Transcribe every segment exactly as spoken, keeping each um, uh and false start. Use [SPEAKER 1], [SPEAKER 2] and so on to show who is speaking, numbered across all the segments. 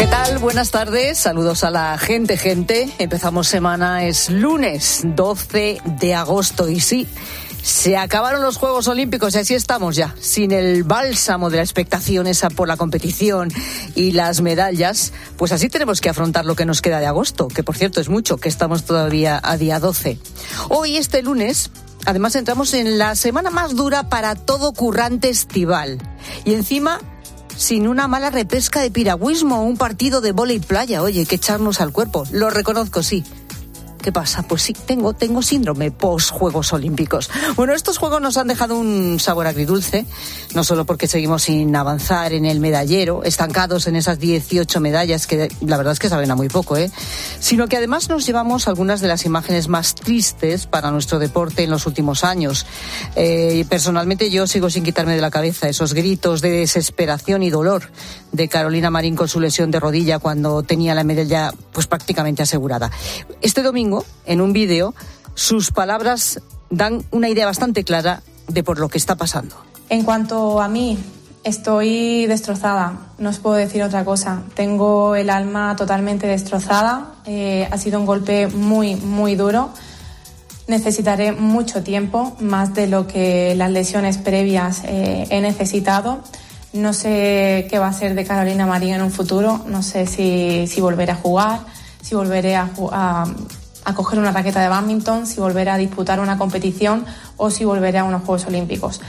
[SPEAKER 1] ¿Qué tal? Buenas tardes, saludos a la gente, gente. Empezamos semana, es lunes doce de agosto y sí, se acabaron los Juegos Olímpicos y así estamos ya, sin el bálsamo de la expectación esa por la competición y las medallas, pues así tenemos que afrontar lo que nos queda de agosto, que por cierto es mucho, que estamos todavía a día doce. Hoy, este lunes, además entramos en la semana más dura para todo currante estival y encima sin una mala repesca de piragüismo o un partido de vóley playa. Oye, que echarnos al cuerpo. Lo reconozco, sí. ¿Qué pasa? Pues sí, tengo, tengo síndrome post-Juegos Olímpicos. Bueno, estos Juegos nos han dejado un sabor agridulce, no solo porque seguimos sin avanzar en el medallero, estancados en esas dieciocho medallas, que la verdad es que saben a muy poco, ¿eh? Sino que además nos llevamos algunas de las imágenes más tristes para nuestro deporte en los últimos años. Eh, personalmente yo sigo sin quitarme de la cabeza esos gritos de desesperación y dolor de Carolina Marín con su lesión de rodilla cuando tenía la medalla pues prácticamente asegurada. Este domingo, en un vídeo, sus palabras dan una idea bastante clara de por lo que está pasando.
[SPEAKER 2] En cuanto a mí, estoy destrozada, no os puedo decir otra cosa. Tengo el alma totalmente destrozada, eh, ha sido un golpe muy, muy duro. Necesitaré mucho tiempo, más de lo que las lesiones previas eh, he necesitado. No sé qué va a ser de Carolina Marín en un futuro, no sé si, si volveré a jugar, si volveré a jugar... a coger una raqueta de bádminton, si volverá a disputar una competición o si volverá a unos Juegos Olímpicos.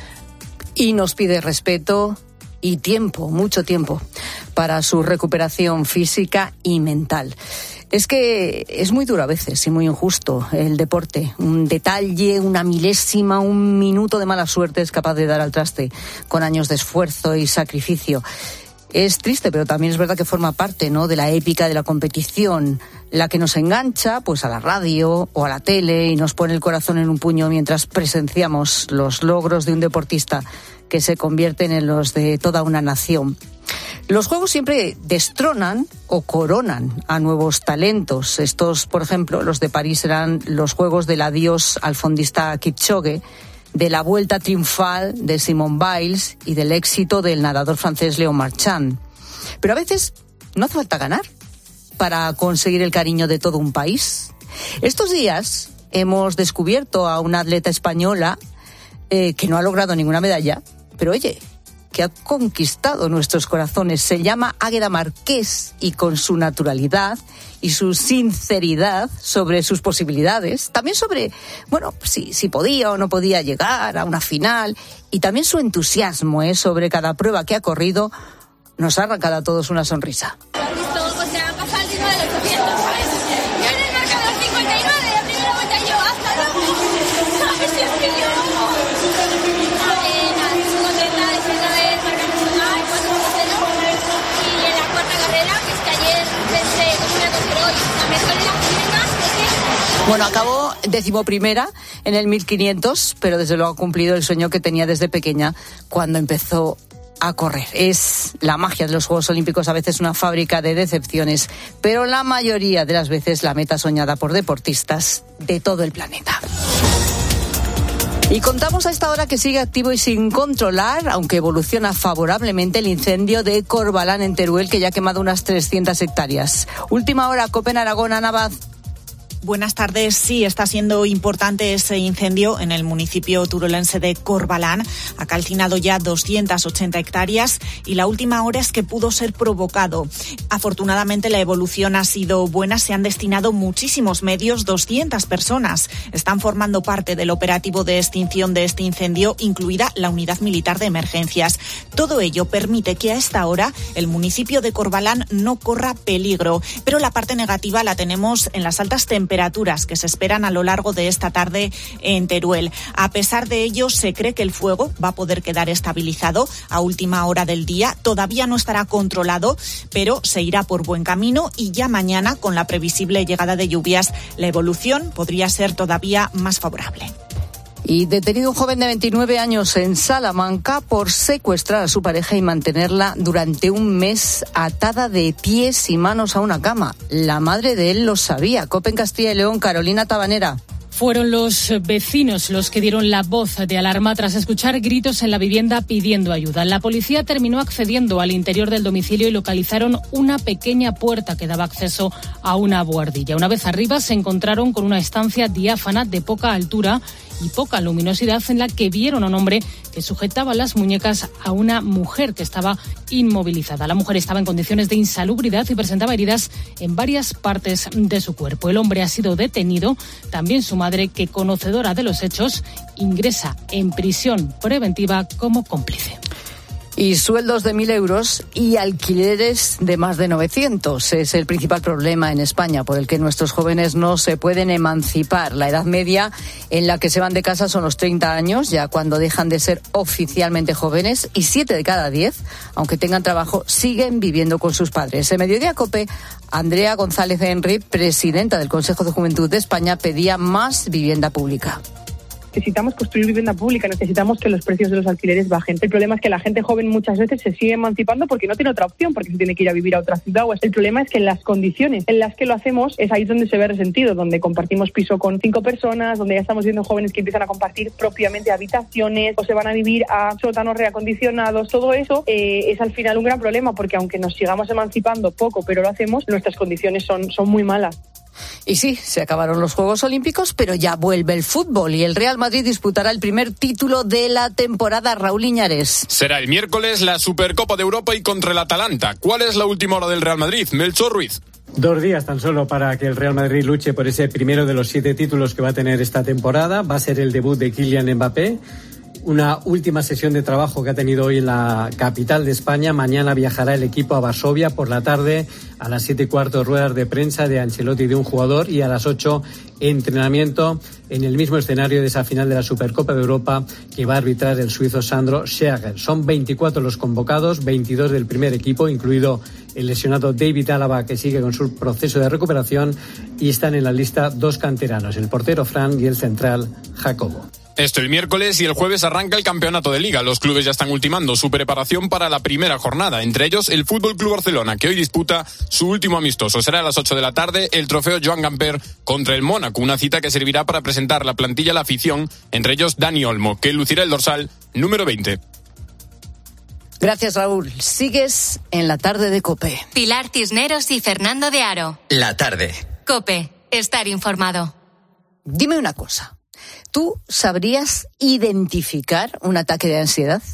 [SPEAKER 1] Y nos pide respeto y tiempo, mucho tiempo, para su recuperación física y mental. Es que es muy duro a veces y muy injusto el deporte. Un detalle, una milésima, un minuto de mala suerte es capaz de dar al traste con años de esfuerzo y sacrificio. Es triste, pero también es verdad que forma parte, ¿no?, de la épica de la competición, la que nos engancha pues a la radio o a la tele y nos pone el corazón en un puño mientras presenciamos los logros de un deportista que se convierten en los de toda una nación. Los Juegos siempre destronan o coronan a nuevos talentos. Estos, por ejemplo, los de París serán los Juegos del adiós al fondista Kipchoge, de la vuelta triunfal de Simone Biles y del éxito del nadador francés Léon Marchand. Pero a veces no hace falta ganar para conseguir el cariño de todo un país. Estos días hemos descubierto a una atleta española eh, que no ha logrado ninguna medalla, pero oye, que ha conquistado nuestros corazones. Se llama Águeda Marqués y con su naturalidad y su sinceridad sobre sus posibilidades, también sobre, bueno, si, si podía o no podía llegar a una final, y también su entusiasmo ¿eh? sobre cada prueba que ha corrido, nos ha arrancado a todos una sonrisa. Bueno, acabó decimoprimera en el mil quinientos, pero desde luego ha cumplido el sueño que tenía desde pequeña cuando empezó a correr. Es la magia de los Juegos Olímpicos, a veces una fábrica de decepciones, pero la mayoría de las veces la meta soñada por deportistas de todo el planeta. Y contamos a esta hora que sigue activo y sin controlar, aunque evoluciona favorablemente, el incendio de Corbalán en Teruel, que ya ha quemado unas trescientas hectáreas. Última hora, COPE en Aragón, Ana Abad.
[SPEAKER 3] Buenas tardes. Sí, está siendo importante ese incendio en el municipio turolense de Corbalán. Ha calcinado ya doscientas ochenta hectáreas y la última hora es que pudo ser provocado. Afortunadamente la evolución ha sido buena. Se han destinado muchísimos medios. doscientas personas están formando parte del operativo de extinción de este incendio, incluida la unidad militar de emergencias. Todo ello permite que a esta hora el municipio de Corbalán no corra peligro. Pero la parte negativa la tenemos en las altas temperaturas temperaturas que se esperan a lo largo de esta tarde en Teruel. A pesar de ello, se cree que el fuego va a poder quedar estabilizado a última hora del día. Todavía no estará controlado, pero se irá por buen camino y ya mañana, con la previsible llegada de lluvias, la evolución podría ser todavía más favorable.
[SPEAKER 1] Y detenido un joven de veintinueve años en Salamanca por secuestrar a su pareja y mantenerla durante un mes atada de pies y manos a una cama. La madre de él lo sabía. COPE en Castilla y León, Carolina Tabanera.
[SPEAKER 4] Fueron los vecinos los que dieron la voz de alarma tras escuchar gritos en la vivienda pidiendo ayuda. La policía terminó accediendo al interior del domicilio y localizaron una pequeña puerta que daba acceso a una buhardilla. Una vez arriba se encontraron con una estancia diáfana de poca altura y poca luminosidad en la que vieron a un hombre que sujetaba las muñecas a una mujer que estaba inmovilizada. La mujer estaba en condiciones de insalubridad y presentaba heridas en varias partes de su cuerpo. El hombre ha sido detenido, también su madre, que conocedora de los hechos, ingresa en prisión preventiva como cómplice.
[SPEAKER 1] Y sueldos de mil euros y alquileres de más de novecientos. Es el principal problema en España por el que nuestros jóvenes no se pueden emancipar. La edad media en la que se van de casa son los treinta años, ya cuando dejan de ser oficialmente jóvenes, y siete de cada diez, aunque tengan trabajo, siguen viviendo con sus padres. En Mediodía COPE, Andrea González Henry, presidenta del Consejo de Juventud de España, pedía más vivienda pública.
[SPEAKER 5] Necesitamos construir vivienda pública, necesitamos que los precios de los alquileres bajen. El problema es que la gente joven muchas veces se sigue emancipando porque no tiene otra opción, porque se tiene que ir a vivir a otra ciudad. El problema es que en las condiciones en las que lo hacemos es ahí donde se ve resentido, donde compartimos piso con cinco personas, donde ya estamos viendo jóvenes que empiezan a compartir propiamente habitaciones o se van a vivir a sótanos reacondicionados. Todo eso eh, es al final un gran problema, porque aunque nos sigamos emancipando poco, pero lo hacemos, nuestras condiciones son, son muy malas.
[SPEAKER 1] Y sí, se acabaron los Juegos Olímpicos, pero ya vuelve el fútbol y el Real Madrid disputará el primer título de la temporada. Raúl Iñárez.
[SPEAKER 6] Será el miércoles la Supercopa de Europa y contra el Atalanta. ¿Cuál es la última hora del Real Madrid? Melchor Ruiz.
[SPEAKER 7] Dos días tan solo para que el Real Madrid luche por ese primero de los siete títulos que va a tener esta temporada. Va a ser el debut de Kylian Mbappé. Una última sesión de trabajo que ha tenido hoy en la capital de España. Mañana viajará el equipo a Varsovia. Por la tarde, a las siete y cuarto, ruedas de prensa de Ancelotti y de un jugador. Y a las ocho, entrenamiento en el mismo escenario de esa final de la Supercopa de Europa que va a arbitrar el suizo Sandro Scherger. Son veinticuatro los convocados, veintidós del primer equipo, incluido el lesionado David Álava, que sigue con su proceso de recuperación. Y están en la lista dos canteranos, el portero Fran y el central Jacobo.
[SPEAKER 6] Esto el miércoles, y el jueves arranca el campeonato de Liga. Los clubes ya están ultimando su preparación para la primera jornada, entre ellos el F C Barcelona, que hoy disputa su último amistoso. Será a las ocho de la tarde el trofeo Joan Gamper contra el Mónaco, una cita que servirá para presentar la plantilla a la afición, entre ellos Dani Olmo, que lucirá el dorsal número veinte.
[SPEAKER 1] Gracias, Raúl. Sigues en la tarde de COPE.
[SPEAKER 8] Pilar Cisneros y Fernando de Aro.
[SPEAKER 9] La tarde.
[SPEAKER 8] COPE, estar informado.
[SPEAKER 1] Dime una cosa. ¿Tú sabrías identificar un ataque de ansiedad?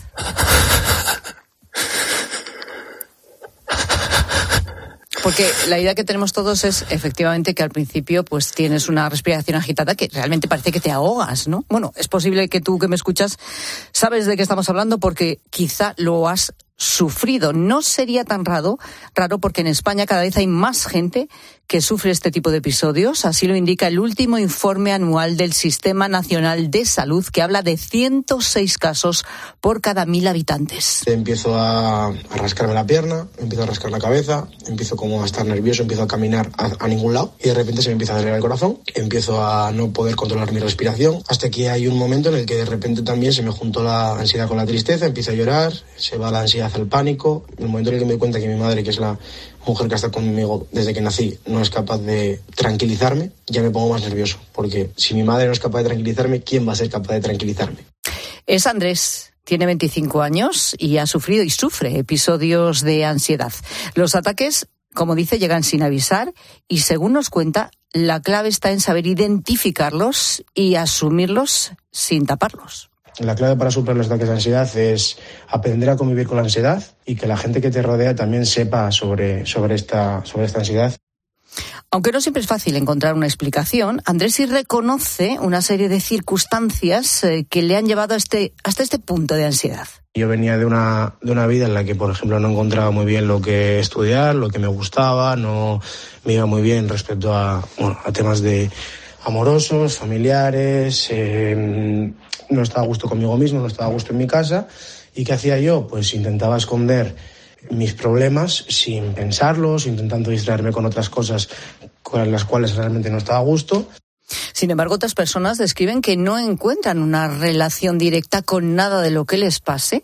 [SPEAKER 1] Porque la idea que tenemos todos es efectivamente que al principio pues tienes una respiración agitada que realmente parece que te ahogas, ¿no? Bueno, es posible que tú que me escuchas sabes de qué estamos hablando porque quizá lo has sufrido. No sería tan raro, raro porque en España cada vez hay más gente que sufre este tipo de episodios. Así lo indica el último informe anual del Sistema Nacional de Salud, que habla de ciento seis casos por cada mil habitantes.
[SPEAKER 10] Empiezo a, a rascarme la pierna, empiezo a rascar la cabeza, empiezo como a estar nervioso, empiezo a caminar a, a ningún lado y de repente se me empieza a acelerar el corazón, empiezo a no poder controlar mi respiración, hasta que hay un momento en el que de repente también se me juntó la ansiedad con la tristeza, empiezo a llorar, se va la ansiedad al pánico. En el momento en el que me doy cuenta que mi madre, que es la mujer que está conmigo desde que nací, no es capaz de tranquilizarme, ya me pongo más nervioso, porque si mi madre no es capaz de tranquilizarme, ¿quién va a ser capaz de tranquilizarme?
[SPEAKER 1] Es Andrés, tiene veinticinco años y ha sufrido y sufre episodios de ansiedad. Los ataques, como dice, llegan sin avisar y, según nos cuenta, la clave está en saber identificarlos y asumirlos sin taparlos.
[SPEAKER 10] La clave para superar los ataques de ansiedad es aprender a convivir con la ansiedad y que la gente que te rodea también sepa sobre, sobre, esta, sobre esta ansiedad.
[SPEAKER 1] Aunque no siempre es fácil encontrar una explicación, Andrés sí reconoce una serie de circunstancias que le han llevado a este, hasta este punto de ansiedad.
[SPEAKER 10] Yo venía de una, de una vida en la que, por ejemplo, no encontraba muy bien lo que estudiar, lo que me gustaba, no me iba muy bien respecto a, bueno, a temas de amorosos, familiares, eh, no estaba a gusto conmigo mismo, no estaba a gusto en mi casa. ¿Y qué hacía yo? Pues intentaba esconder mis problemas sin pensarlos, intentando distraerme con otras cosas con las cuales realmente no estaba a gusto.
[SPEAKER 1] Sin embargo, otras personas describen que no encuentran una relación directa con nada de lo que les pase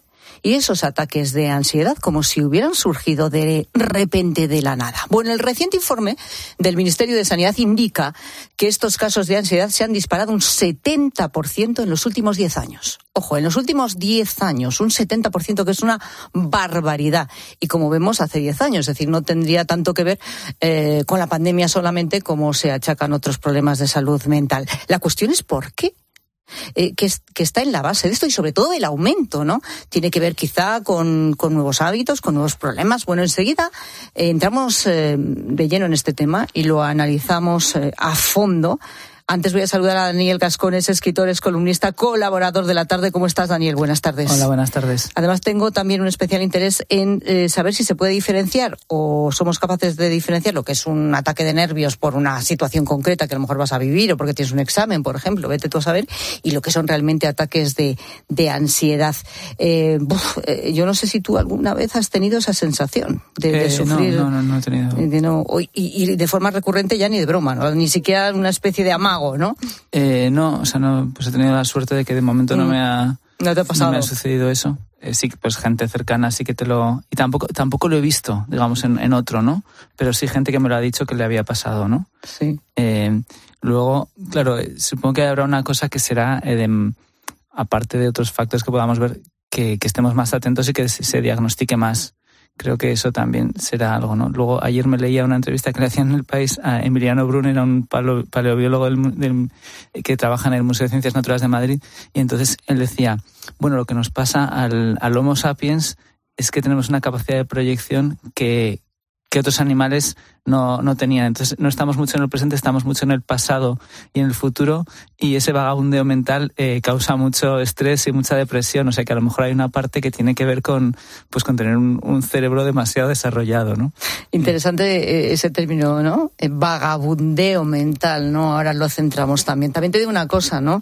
[SPEAKER 1] y esos ataques de ansiedad como si hubieran surgido de repente de la nada. Bueno, el reciente informe del Ministerio de Sanidad indica que estos casos de ansiedad se han disparado un setenta por ciento en los últimos diez años. Ojo, en los últimos diez años, un setenta por ciento, que es una barbaridad. Y como vemos, hace diez años, es decir, no tendría tanto que ver eh, con la pandemia solamente como se achacan otros problemas de salud mental. La cuestión es por qué. Eh, que, es, que está en la base de esto y sobre todo el aumento, ¿no? Tiene que ver quizá con, con nuevos hábitos, con nuevos problemas. Bueno, enseguida eh, entramos eh, de lleno en este tema y lo analizamos eh, a fondo. Antes voy a saludar a Daniel Cascones, escritor, es columnista, colaborador de La Tarde. ¿Cómo estás, Daniel? Buenas tardes.
[SPEAKER 9] Hola, buenas tardes.
[SPEAKER 1] Además, tengo también un especial interés en eh, saber si se puede diferenciar o somos capaces de diferenciar lo que es un ataque de nervios por una situación concreta que a lo mejor vas a vivir o porque tienes un examen, por ejemplo, vete tú a saber, y lo que son realmente ataques de, de ansiedad. Eh, buf, eh, yo no sé si tú alguna vez has tenido esa sensación de,
[SPEAKER 9] eh,
[SPEAKER 1] de sufrir.
[SPEAKER 9] No, no, no, no he tenido.
[SPEAKER 1] De no, y, y de forma recurrente ya ni de broma, ¿no? Ni siquiera una especie de amago. ¿No?
[SPEAKER 9] Eh, no, o sea, no, pues he tenido la suerte de que de momento mm. no me ha,
[SPEAKER 1] ¿No te ha pasado?
[SPEAKER 9] No me ha sucedido eso. Eh, sí, pues gente cercana sí que te lo... Y tampoco tampoco lo he visto, digamos, en, en otro, ¿no? Pero sí gente que me lo ha dicho que le había pasado, ¿no?
[SPEAKER 1] Sí.
[SPEAKER 9] Eh, luego, claro, supongo que habrá una cosa que será, eh, de, aparte de otros factores que podamos ver, que, que estemos más atentos y que se, se diagnostique más. Creo que eso también será algo, ¿no? Luego, ayer me leía una entrevista que le hacían en El País a Emiliano Brunner, un paleo, paleobiólogo del, del, que trabaja en el Museo de Ciencias Naturales de Madrid, y entonces él decía, bueno, lo que nos pasa al, al Homo sapiens es que tenemos una capacidad de proyección que, que otros animales no, no tenían. Entonces, no estamos mucho en el presente, estamos mucho en el pasado y en el futuro, y ese vagabundeo mental eh, causa mucho estrés y mucha depresión. O sea, que a lo mejor hay una parte que tiene que ver con, pues, con tener un, un cerebro demasiado desarrollado, ¿no?
[SPEAKER 1] Interesante eh, ese término, ¿no? Eh, vagabundeo mental, ¿no? Ahora lo centramos también. También te digo una cosa, ¿no?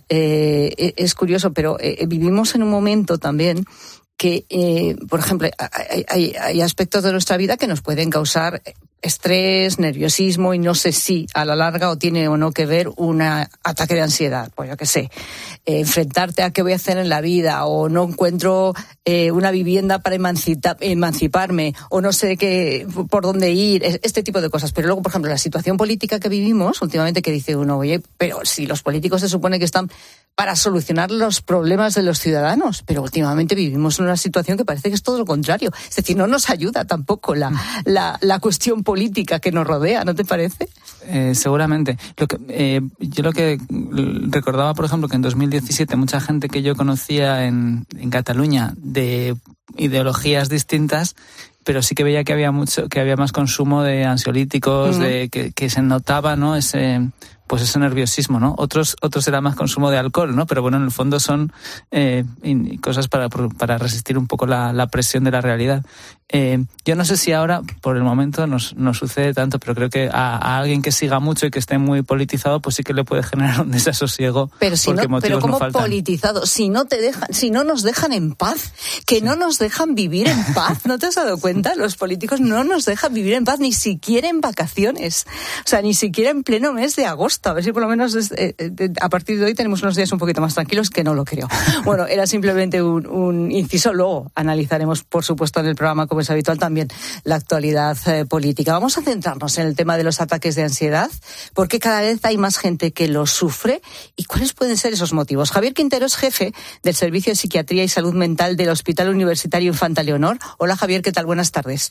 [SPEAKER 1] Eh, es curioso, pero eh, vivimos en un momento también que, eh, por ejemplo, hay, hay, hay aspectos de nuestra vida que nos pueden causar estrés, nerviosismo, y no sé si a la larga o tiene o no que ver un ataque de ansiedad. Pues yo qué sé, eh, enfrentarte a qué voy a hacer en la vida, o no encuentro eh, una vivienda para emancipar, emanciparme, o no sé qué, por dónde ir, este tipo de cosas. Pero luego, por ejemplo, la situación política que vivimos últimamente, que dice uno, oye, pero si los políticos se supone que están para solucionar los problemas de los ciudadanos, pero últimamente vivimos en una situación que parece que es todo lo contrario. Es decir, no nos ayuda tampoco la, la, la cuestión política que nos rodea, ¿no te parece?
[SPEAKER 9] Eh, seguramente. Lo que, eh, yo lo que recordaba, por ejemplo, que en dos mil diecisiete mucha gente que yo conocía en, en Cataluña de ideologías distintas, pero sí que veía que había mucho, que había más consumo de ansiolíticos, uh-huh. de que, que se notaba, ¿no? Ese, pues ese nerviosismo, ¿no? Otros, otros era más consumo de alcohol, ¿no? Pero bueno, en el fondo son eh, cosas para, para resistir un poco la, la presión de la realidad. Eh, yo no sé si ahora, por el momento, nos, nos sucede tanto, pero creo que a, a alguien que siga mucho y que esté muy politizado, pues sí que le puede generar un desasosiego.
[SPEAKER 1] Pero si
[SPEAKER 9] porque
[SPEAKER 1] no,
[SPEAKER 9] motivos
[SPEAKER 1] pero ¿cómo
[SPEAKER 9] no faltan.
[SPEAKER 1] Politizado? Si no te dejan, si no nos dejan en paz, que sí. no nos dejan vivir en paz. ¿No te has dado cuenta? Los políticos no nos dejan vivir en paz, ni siquiera en vacaciones. O sea, ni siquiera en pleno mes de agosto. A ver si por lo menos es, eh, eh, a partir de hoy tenemos unos días un poquito más tranquilos, que no lo creo. Bueno, era simplemente un, un inciso. Luego analizaremos, por supuesto, en el programa, como es habitual, también la actualidad eh, política. Vamos a centrarnos en el tema de los ataques de ansiedad, porque cada vez hay más gente que los sufre y cuáles pueden ser esos motivos. Javier Quintero es jefe del Servicio de Psiquiatría y Salud Mental del Hospital Universitario Infanta Leonor. Hola, Javier, ¿qué tal? Buenas tardes.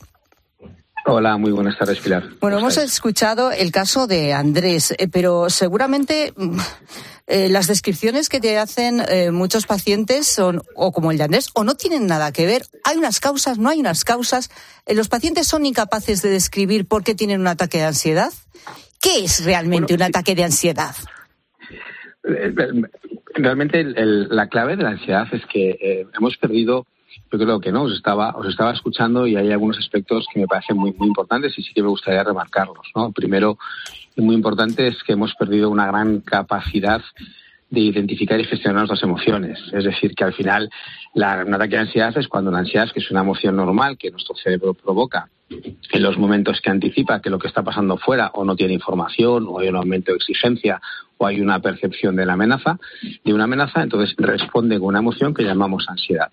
[SPEAKER 11] Hola, muy buenas tardes, Pilar.
[SPEAKER 1] Bueno, hemos escuchado el caso de Andrés, eh, pero seguramente eh, las descripciones que te hacen eh, muchos pacientes son, o como el de Andrés, o no tienen nada que ver. Hay unas causas, no hay unas causas. Eh, los pacientes son incapaces de describir por qué tienen un ataque de ansiedad. ¿Qué es realmente bueno, un ataque de ansiedad?
[SPEAKER 11] Realmente el, el, la clave de la ansiedad es que eh, hemos perdido... Yo creo que no, os estaba, os estaba escuchando y hay algunos aspectos que me parecen muy, muy importantes y sí que me gustaría remarcarlos, ¿no? Primero, y muy importante, es que hemos perdido una gran capacidad de identificar y gestionar nuestras emociones. Es decir, que al final la, un ataque de ansiedad es cuando la ansiedad, que es una emoción normal que nuestro cerebro provoca en los momentos que anticipa que lo que está pasando fuera o no tiene información, o hay un aumento de exigencia, o hay una percepción de la amenaza, de una amenaza, entonces responde con una emoción que llamamos ansiedad.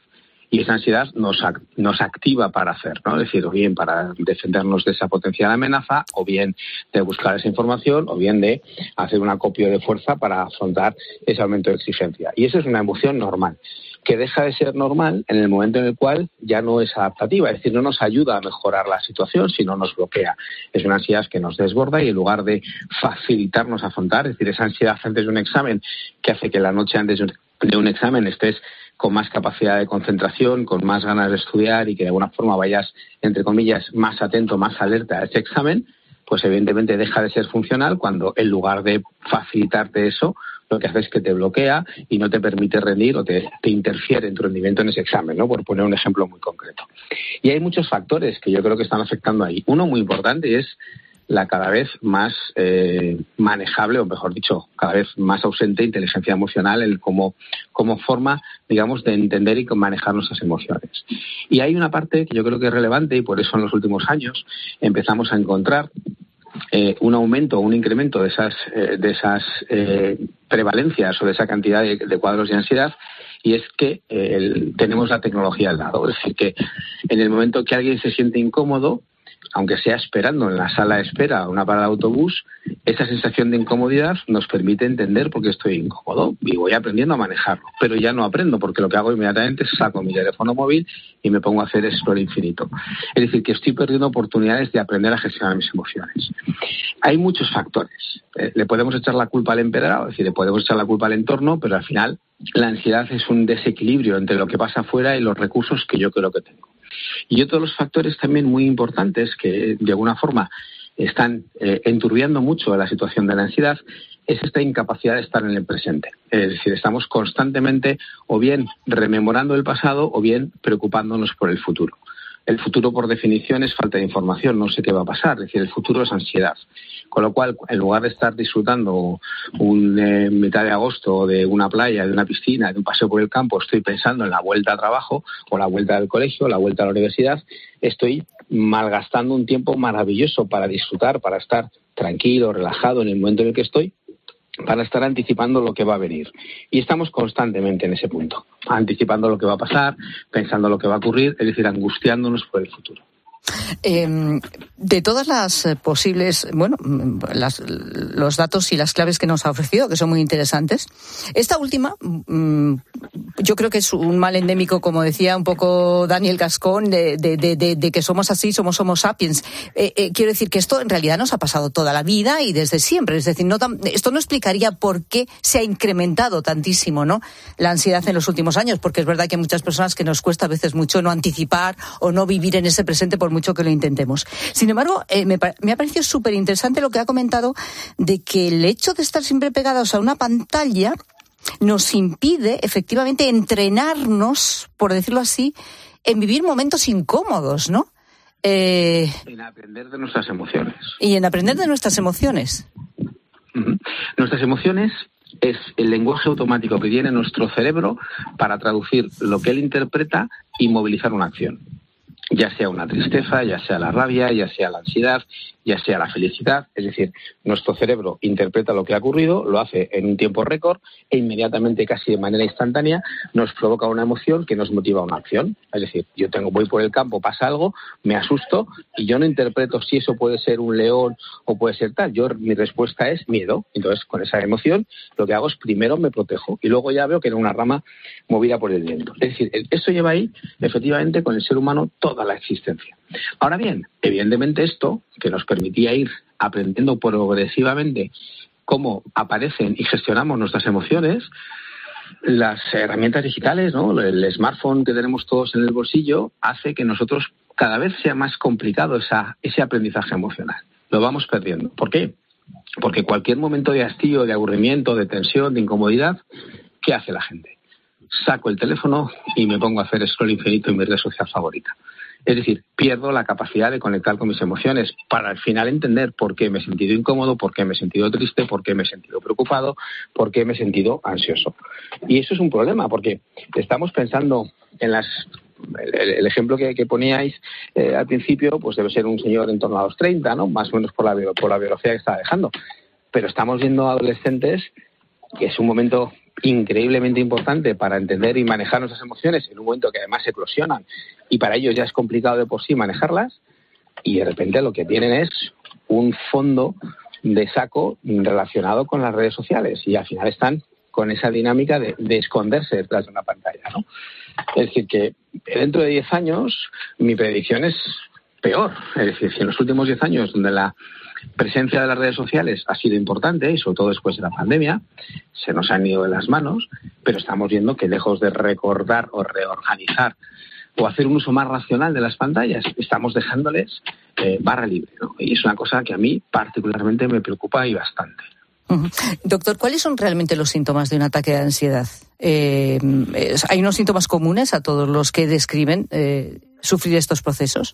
[SPEAKER 11] Y esa ansiedad nos, nos activa para hacer, ¿no? Es decir, o bien para defendernos de esa potencial amenaza, o bien de buscar esa información, o bien de hacer un acopio de fuerza para afrontar ese aumento de exigencia. Y eso es una emoción normal, que deja de ser normal en el momento en el cual ya no es adaptativa, es decir, no nos ayuda a mejorar la situación, sino nos bloquea. Es una ansiedad que nos desborda y en lugar de facilitarnos afrontar, es decir, esa ansiedad antes de un examen que hace que la noche antes de un examen estés con más capacidad de concentración, con más ganas de estudiar y que de alguna forma vayas, entre comillas, más atento, más alerta a ese examen, pues evidentemente deja de ser funcional cuando en lugar de facilitarte eso, lo que hace es que te bloquea y no te permite rendir o te, te interfiere en tu rendimiento en ese examen, ¿no? Por poner un ejemplo muy concreto. Y hay muchos factores que yo creo que están afectando ahí. Uno muy importante es la cada vez más eh, manejable, o mejor dicho, cada vez más ausente inteligencia emocional el como, como forma, digamos, de entender y manejar nuestras emociones. Y hay una parte que yo creo que es relevante y por eso en los últimos años empezamos a encontrar eh, un aumento o un incremento de esas, eh, de esas eh, prevalencias o de esa cantidad de, de cuadros de ansiedad, y es que eh, el, tenemos la tecnología al lado. Es decir, que en el momento que alguien se siente incómodo, aunque sea esperando en la sala de espera una parada de autobús, esa sensación de incomodidad nos permite entender por qué estoy incómodo y voy aprendiendo a manejarlo. Pero ya no aprendo, porque lo que hago inmediatamente es saco mi teléfono móvil y me pongo a hacer scroll infinito. Es decir, que estoy perdiendo oportunidades de aprender a gestionar mis emociones. Hay muchos factores. Eh, le podemos echar la culpa al empedrado, es decir, le podemos echar la culpa al entorno, pero al final la ansiedad es un desequilibrio entre lo que pasa afuera y los recursos que yo creo que tengo. Y otros los factores también muy importantes que de alguna forma están eh, enturbiando mucho la situación de la ansiedad es esta incapacidad de estar en el presente. Es decir, estamos constantemente o bien rememorando el pasado o bien preocupándonos por el futuro. El futuro, por definición, es falta de información, no sé qué va a pasar. Es decir, el futuro es ansiedad. Con lo cual, en lugar de estar disfrutando un eh, mitad de agosto de una playa, de una piscina, de un paseo por el campo, estoy pensando en la vuelta a trabajo o la vuelta del colegio, la vuelta a la universidad. Estoy malgastando un tiempo maravilloso para disfrutar, para estar tranquilo, relajado en el momento en el que estoy, para estar anticipando lo que va a venir. Y estamos constantemente en ese punto, anticipando lo que va a pasar, pensando lo que va a ocurrir, es decir, angustiándonos por el futuro.
[SPEAKER 1] Eh, de todas las posibles, bueno, las, los datos y las claves que nos ha ofrecido, que son muy interesantes, esta última, mmm, yo creo que es un mal endémico, como decía un poco Daniel Gascón, de, de, de, de, de que somos así, somos homo sapiens. Eh, eh, quiero decir que esto en realidad nos ha pasado toda la vida y desde siempre. Es decir, no tan, esto no explicaría por qué se ha incrementado tantísimo, ¿no?, la ansiedad en los últimos años, porque es verdad que hay muchas personas que nos cuesta a veces mucho no anticipar o no vivir en ese presente por mucho que lo intentemos. Sin embargo, eh, me, me ha parecido súper interesante lo que ha comentado de que el hecho de estar siempre pegados a una pantalla nos impide efectivamente entrenarnos, por decirlo así, en vivir momentos incómodos, ¿no? Eh,
[SPEAKER 11] en aprender de nuestras emociones.
[SPEAKER 1] Y en aprender de nuestras emociones.
[SPEAKER 11] Uh-huh. Nuestras emociones es el lenguaje automático que tiene nuestro cerebro para traducir lo que él interpreta y movilizar una acción. Ya sea una tristeza, ya sea la rabia, ya sea la ansiedad, ya sea la felicidad. Es decir, nuestro cerebro interpreta lo que ha ocurrido, lo hace en un tiempo récord e inmediatamente, casi de manera instantánea, nos provoca una emoción que nos motiva a una acción. Es decir, yo tengo voy por el campo, pasa algo, me asusto y yo no interpreto si eso puede ser un león o puede ser tal. Yo mi respuesta es miedo. Entonces, con esa emoción, lo que hago es primero me protejo y luego ya veo que era una rama movida por el viento. Es decir, eso lleva ahí, efectivamente, con el ser humano toda la existencia. Ahora bien, evidentemente esto, que nos permitía ir aprendiendo progresivamente cómo aparecen y gestionamos nuestras emociones, las herramientas digitales, ¿no?, el smartphone que tenemos todos en el bolsillo, hace que nosotros cada vez sea más complicado esa, ese aprendizaje emocional. Lo vamos perdiendo. ¿Por qué? Porque cualquier momento de hastío, de aburrimiento, de tensión, de incomodidad, ¿qué hace la gente? Saco el teléfono y me pongo a hacer scroll infinito en mi red social favorita. Es decir, pierdo la capacidad de conectar con mis emociones para al final entender por qué me he sentido incómodo, por qué me he sentido triste, por qué me he sentido preocupado, por qué me he sentido ansioso. Y eso es un problema, porque estamos pensando en las... El, el ejemplo que, que poníais eh, al principio, pues debe ser un señor en torno a los treinta, ¿no?, más o menos por la, por la biología que estaba dejando. Pero estamos viendo adolescentes que es un momento increíblemente importante para entender y manejar nuestras emociones en un momento que además eclosionan y para ellos ya es complicado de por sí manejarlas, y de repente lo que tienen es un fondo de saco relacionado con las redes sociales y al final están con esa dinámica de, de esconderse detrás de una pantalla, ¿no? Es decir, que dentro de diez años mi predicción es peor. Es decir, si en los últimos diez años, donde la presencia de las redes sociales ha sido importante, y sobre todo después de la pandemia, se nos han ido de las manos, pero estamos viendo que lejos de recordar o reorganizar o hacer un uso más racional de las pantallas, estamos dejándoles eh, barra libre, ¿no? Y es una cosa que a mí particularmente me preocupa y bastante.
[SPEAKER 1] Uh-huh. Doctor, ¿cuáles son realmente los síntomas de un ataque de ansiedad? Eh, ¿Hay unos síntomas comunes a todos los que describen eh, sufrir estos procesos?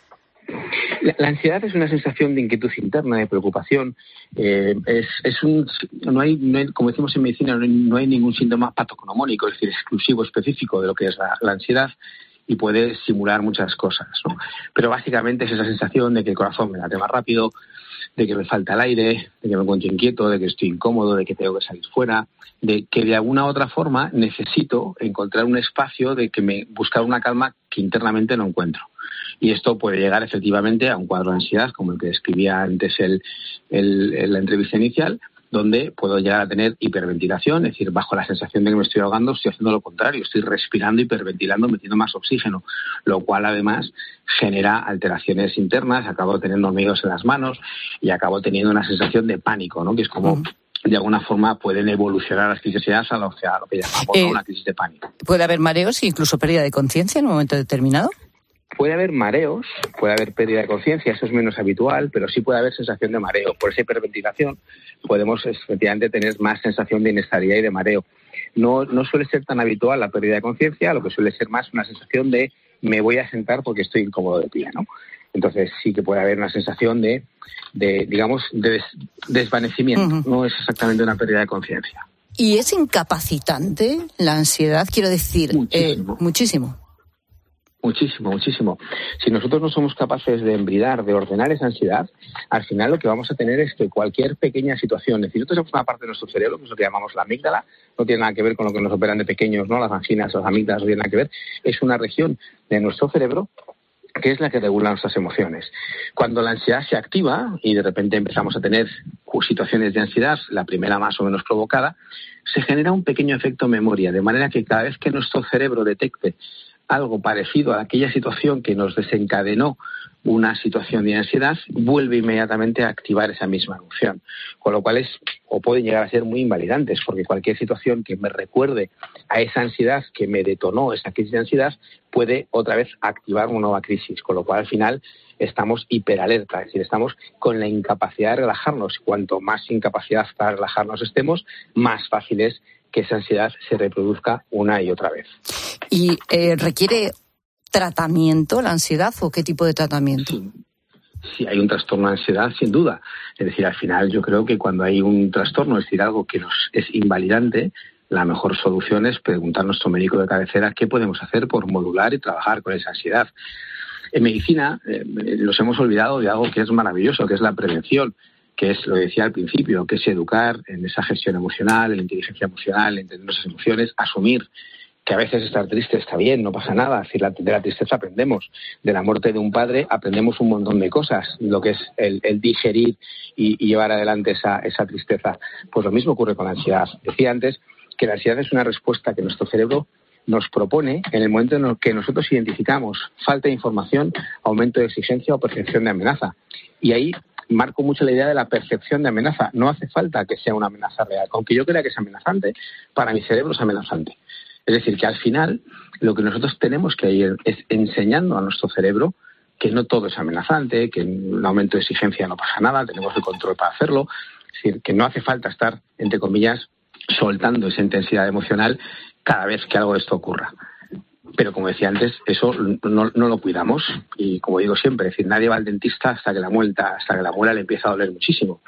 [SPEAKER 11] La, la ansiedad es una sensación de inquietud interna, de preocupación. Eh, es, es un, no hay, no hay, como decimos en medicina, no hay, no hay ningún síntoma patognomónico, es decir, exclusivo, específico de lo que es la, la ansiedad, y puede simular muchas cosas, ¿no? Pero básicamente es esa sensación de que el corazón me late más rápido, de que me falta el aire, de que me encuentro inquieto, de que estoy incómodo, de que tengo que salir fuera, de que de alguna u otra forma necesito encontrar un espacio de que me buscar una calma que internamente no encuentro. Y esto puede llegar efectivamente a un cuadro de ansiedad, como el que describía antes el, el, el, la entrevista inicial, donde puedo llegar a tener hiperventilación, es decir, bajo la sensación de que me estoy ahogando, estoy haciendo lo contrario, estoy respirando, hiperventilando, metiendo más oxígeno, lo cual además genera alteraciones internas, acabo teniendo hormigueos en las manos y acabo teniendo una sensación de pánico, ¿no? Que es como, de alguna forma, pueden evolucionar las crisis de ansiedad a lo, a lo que llamamos eh, una crisis de pánico.
[SPEAKER 1] ¿Puede haber mareos e incluso pérdida de conciencia en un momento determinado?
[SPEAKER 11] Puede haber mareos, puede haber pérdida de conciencia, eso es menos habitual, pero sí puede haber sensación de mareo. Por esa hiperventilación podemos efectivamente tener más sensación de inestabilidad y de mareo. No, no suele ser tan habitual la pérdida de conciencia, lo que suele ser más una sensación de me voy a sentar porque estoy incómodo de pie, ¿no? Entonces sí que puede haber una sensación de, de digamos, de des, desvanecimiento, uh-huh. No es exactamente una pérdida de conciencia.
[SPEAKER 1] ¿Y es incapacitante la ansiedad? Quiero decir, muchísimo. Eh, muchísimo.
[SPEAKER 11] Muchísimo, muchísimo. Si nosotros no somos capaces de embridar, de ordenar esa ansiedad, al final lo que vamos a tener es que cualquier pequeña situación, es decir, nosotros tenemos una parte de nuestro cerebro, que es lo que llamamos la amígdala, no tiene nada que ver con lo que nos operan de pequeños, ¿no? Las anginas o las amígdalas no tienen nada que ver, es una región de nuestro cerebro que es la que regula nuestras emociones. Cuando la ansiedad se activa y de repente empezamos a tener situaciones de ansiedad, la primera más o menos provocada, se genera un pequeño efecto memoria, de manera que cada vez que nuestro cerebro detecte algo parecido a aquella situación que nos desencadenó una situación de ansiedad, vuelve inmediatamente a activar esa misma emoción. Con lo cual es, o pueden llegar a ser muy invalidantes, porque cualquier situación que me recuerde a esa ansiedad que me detonó esa crisis de ansiedad puede otra vez activar una nueva crisis. Con lo cual al final estamos hiperalerta, es decir, estamos con la incapacidad de relajarnos. Cuanto más incapacidad para relajarnos estemos, más fácil es que esa ansiedad se reproduzca una y otra vez.
[SPEAKER 1] ¿Y eh, requiere tratamiento la ansiedad o qué tipo de tratamiento?
[SPEAKER 11] Sí. Si hay un trastorno de ansiedad, sin duda. Es decir, al final yo creo que cuando hay un trastorno, es decir, algo que nos es invalidante, la mejor solución es preguntar a nuestro médico de cabecera qué podemos hacer por modular y trabajar con esa ansiedad. En medicina eh, nos hemos olvidado de algo que es maravilloso, que es la prevención, que es, lo decía al principio, que es educar en esa gestión emocional, en la inteligencia emocional, entender nuestras emociones, asumir que a veces estar triste está bien, no pasa nada. Es decir, de la tristeza aprendemos. De la muerte de un padre aprendemos un montón de cosas, lo que es el, el digerir y, y llevar adelante esa, esa tristeza. Pues lo mismo ocurre con la ansiedad. Decía antes que la ansiedad es una respuesta que nuestro cerebro nos propone en el momento en el que nosotros identificamos falta de información, aumento de exigencia o percepción de amenaza. Y ahí marco mucho la idea de la percepción de amenaza. No hace falta que sea una amenaza real. Aunque yo crea que es amenazante, para mi cerebro es amenazante. Es decir, que al final lo que nosotros tenemos que ir es enseñando a nuestro cerebro que no todo es amenazante, que un aumento de exigencia no pasa nada, tenemos el control para hacerlo. Es decir, que no hace falta estar, entre comillas, soltando esa intensidad emocional cada vez que algo de esto ocurra. Pero como decía antes, eso no, no lo cuidamos y como digo siempre, es decir, nadie va al dentista hasta que la muela, hasta que la muela le empieza a doler muchísimo.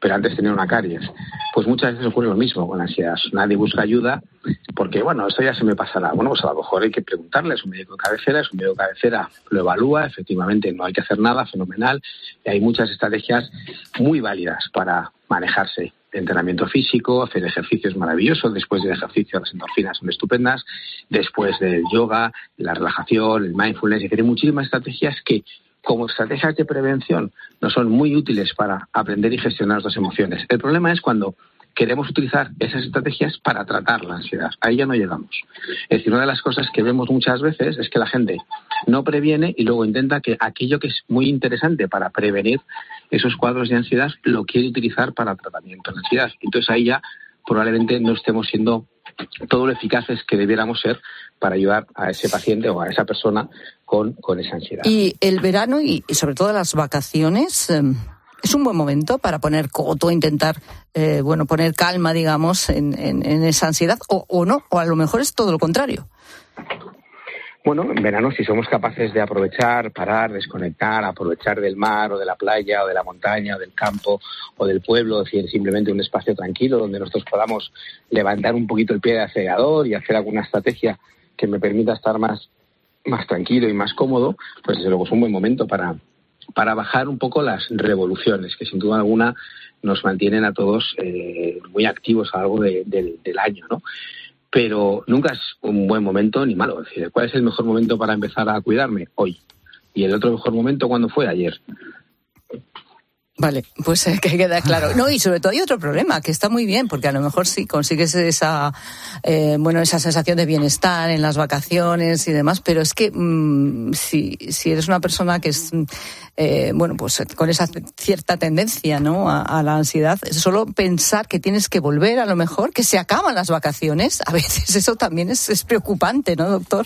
[SPEAKER 11] pero antes tenía una caries. Pues muchas veces ocurre lo mismo con la ansiedad. Nadie busca ayuda porque, bueno, esto ya se me pasará. Bueno, pues a lo mejor hay que preguntarle, es un médico de cabecera, es un médico de cabecera, lo evalúa, efectivamente no hay que hacer nada, fenomenal. Y hay muchas estrategias muy válidas para manejarse. Entrenamiento físico, hacer ejercicios maravillosos, después del ejercicio las endorfinas son estupendas, después del yoga, la relajación, el mindfulness, y hay muchísimas estrategias que como estrategias de prevención nos son muy útiles para aprender y gestionar las emociones. El problema es cuando queremos utilizar esas estrategias para tratar la ansiedad. Ahí ya no llegamos. Es decir, una de las cosas que vemos muchas veces es que la gente no previene y luego intenta que aquello que es muy interesante para prevenir esos cuadros de ansiedad lo quiere utilizar para tratamiento de la ansiedad. Entonces ahí ya probablemente no estemos siendo todo lo eficaces que debiéramos ser para ayudar a ese paciente o a esa persona con, con esa ansiedad.
[SPEAKER 1] Y el verano y, y sobre todo las vacaciones, eh, es un buen momento para poner coto, intentar eh, bueno poner calma, digamos, en, en, en esa ansiedad, o, o no, o a lo mejor es todo lo contrario.
[SPEAKER 11] Bueno, en verano si somos capaces de aprovechar, parar, desconectar, aprovechar del mar o de la playa o de la montaña o del campo o del pueblo, es decir, simplemente un espacio tranquilo donde nosotros podamos levantar un poquito el pie del acelerador y hacer alguna estrategia que me permita estar más, más tranquilo y más cómodo, pues desde luego es un buen momento para, para bajar un poco las revoluciones que sin duda alguna nos mantienen a todos eh, muy activos a lo largo de, de, del año, ¿no? Pero nunca es un buen momento ni malo. Es decir, ¿cuál es el mejor momento para empezar a cuidarme? Hoy. ¿Y el otro mejor momento cuándo fue? Ayer.
[SPEAKER 1] Vale, pues eh, que queda claro. No, y sobre todo hay otro problema, que está muy bien, porque a lo mejor sí consigues esa eh, bueno esa sensación de bienestar en las vacaciones y demás, pero es que mmm, si, si eres una persona que es eh, bueno pues con esa cierta tendencia, ¿no?, a, a la ansiedad, solo pensar que tienes que volver, a lo mejor, que se acaban las vacaciones, a veces eso también es, es preocupante, ¿no, doctor?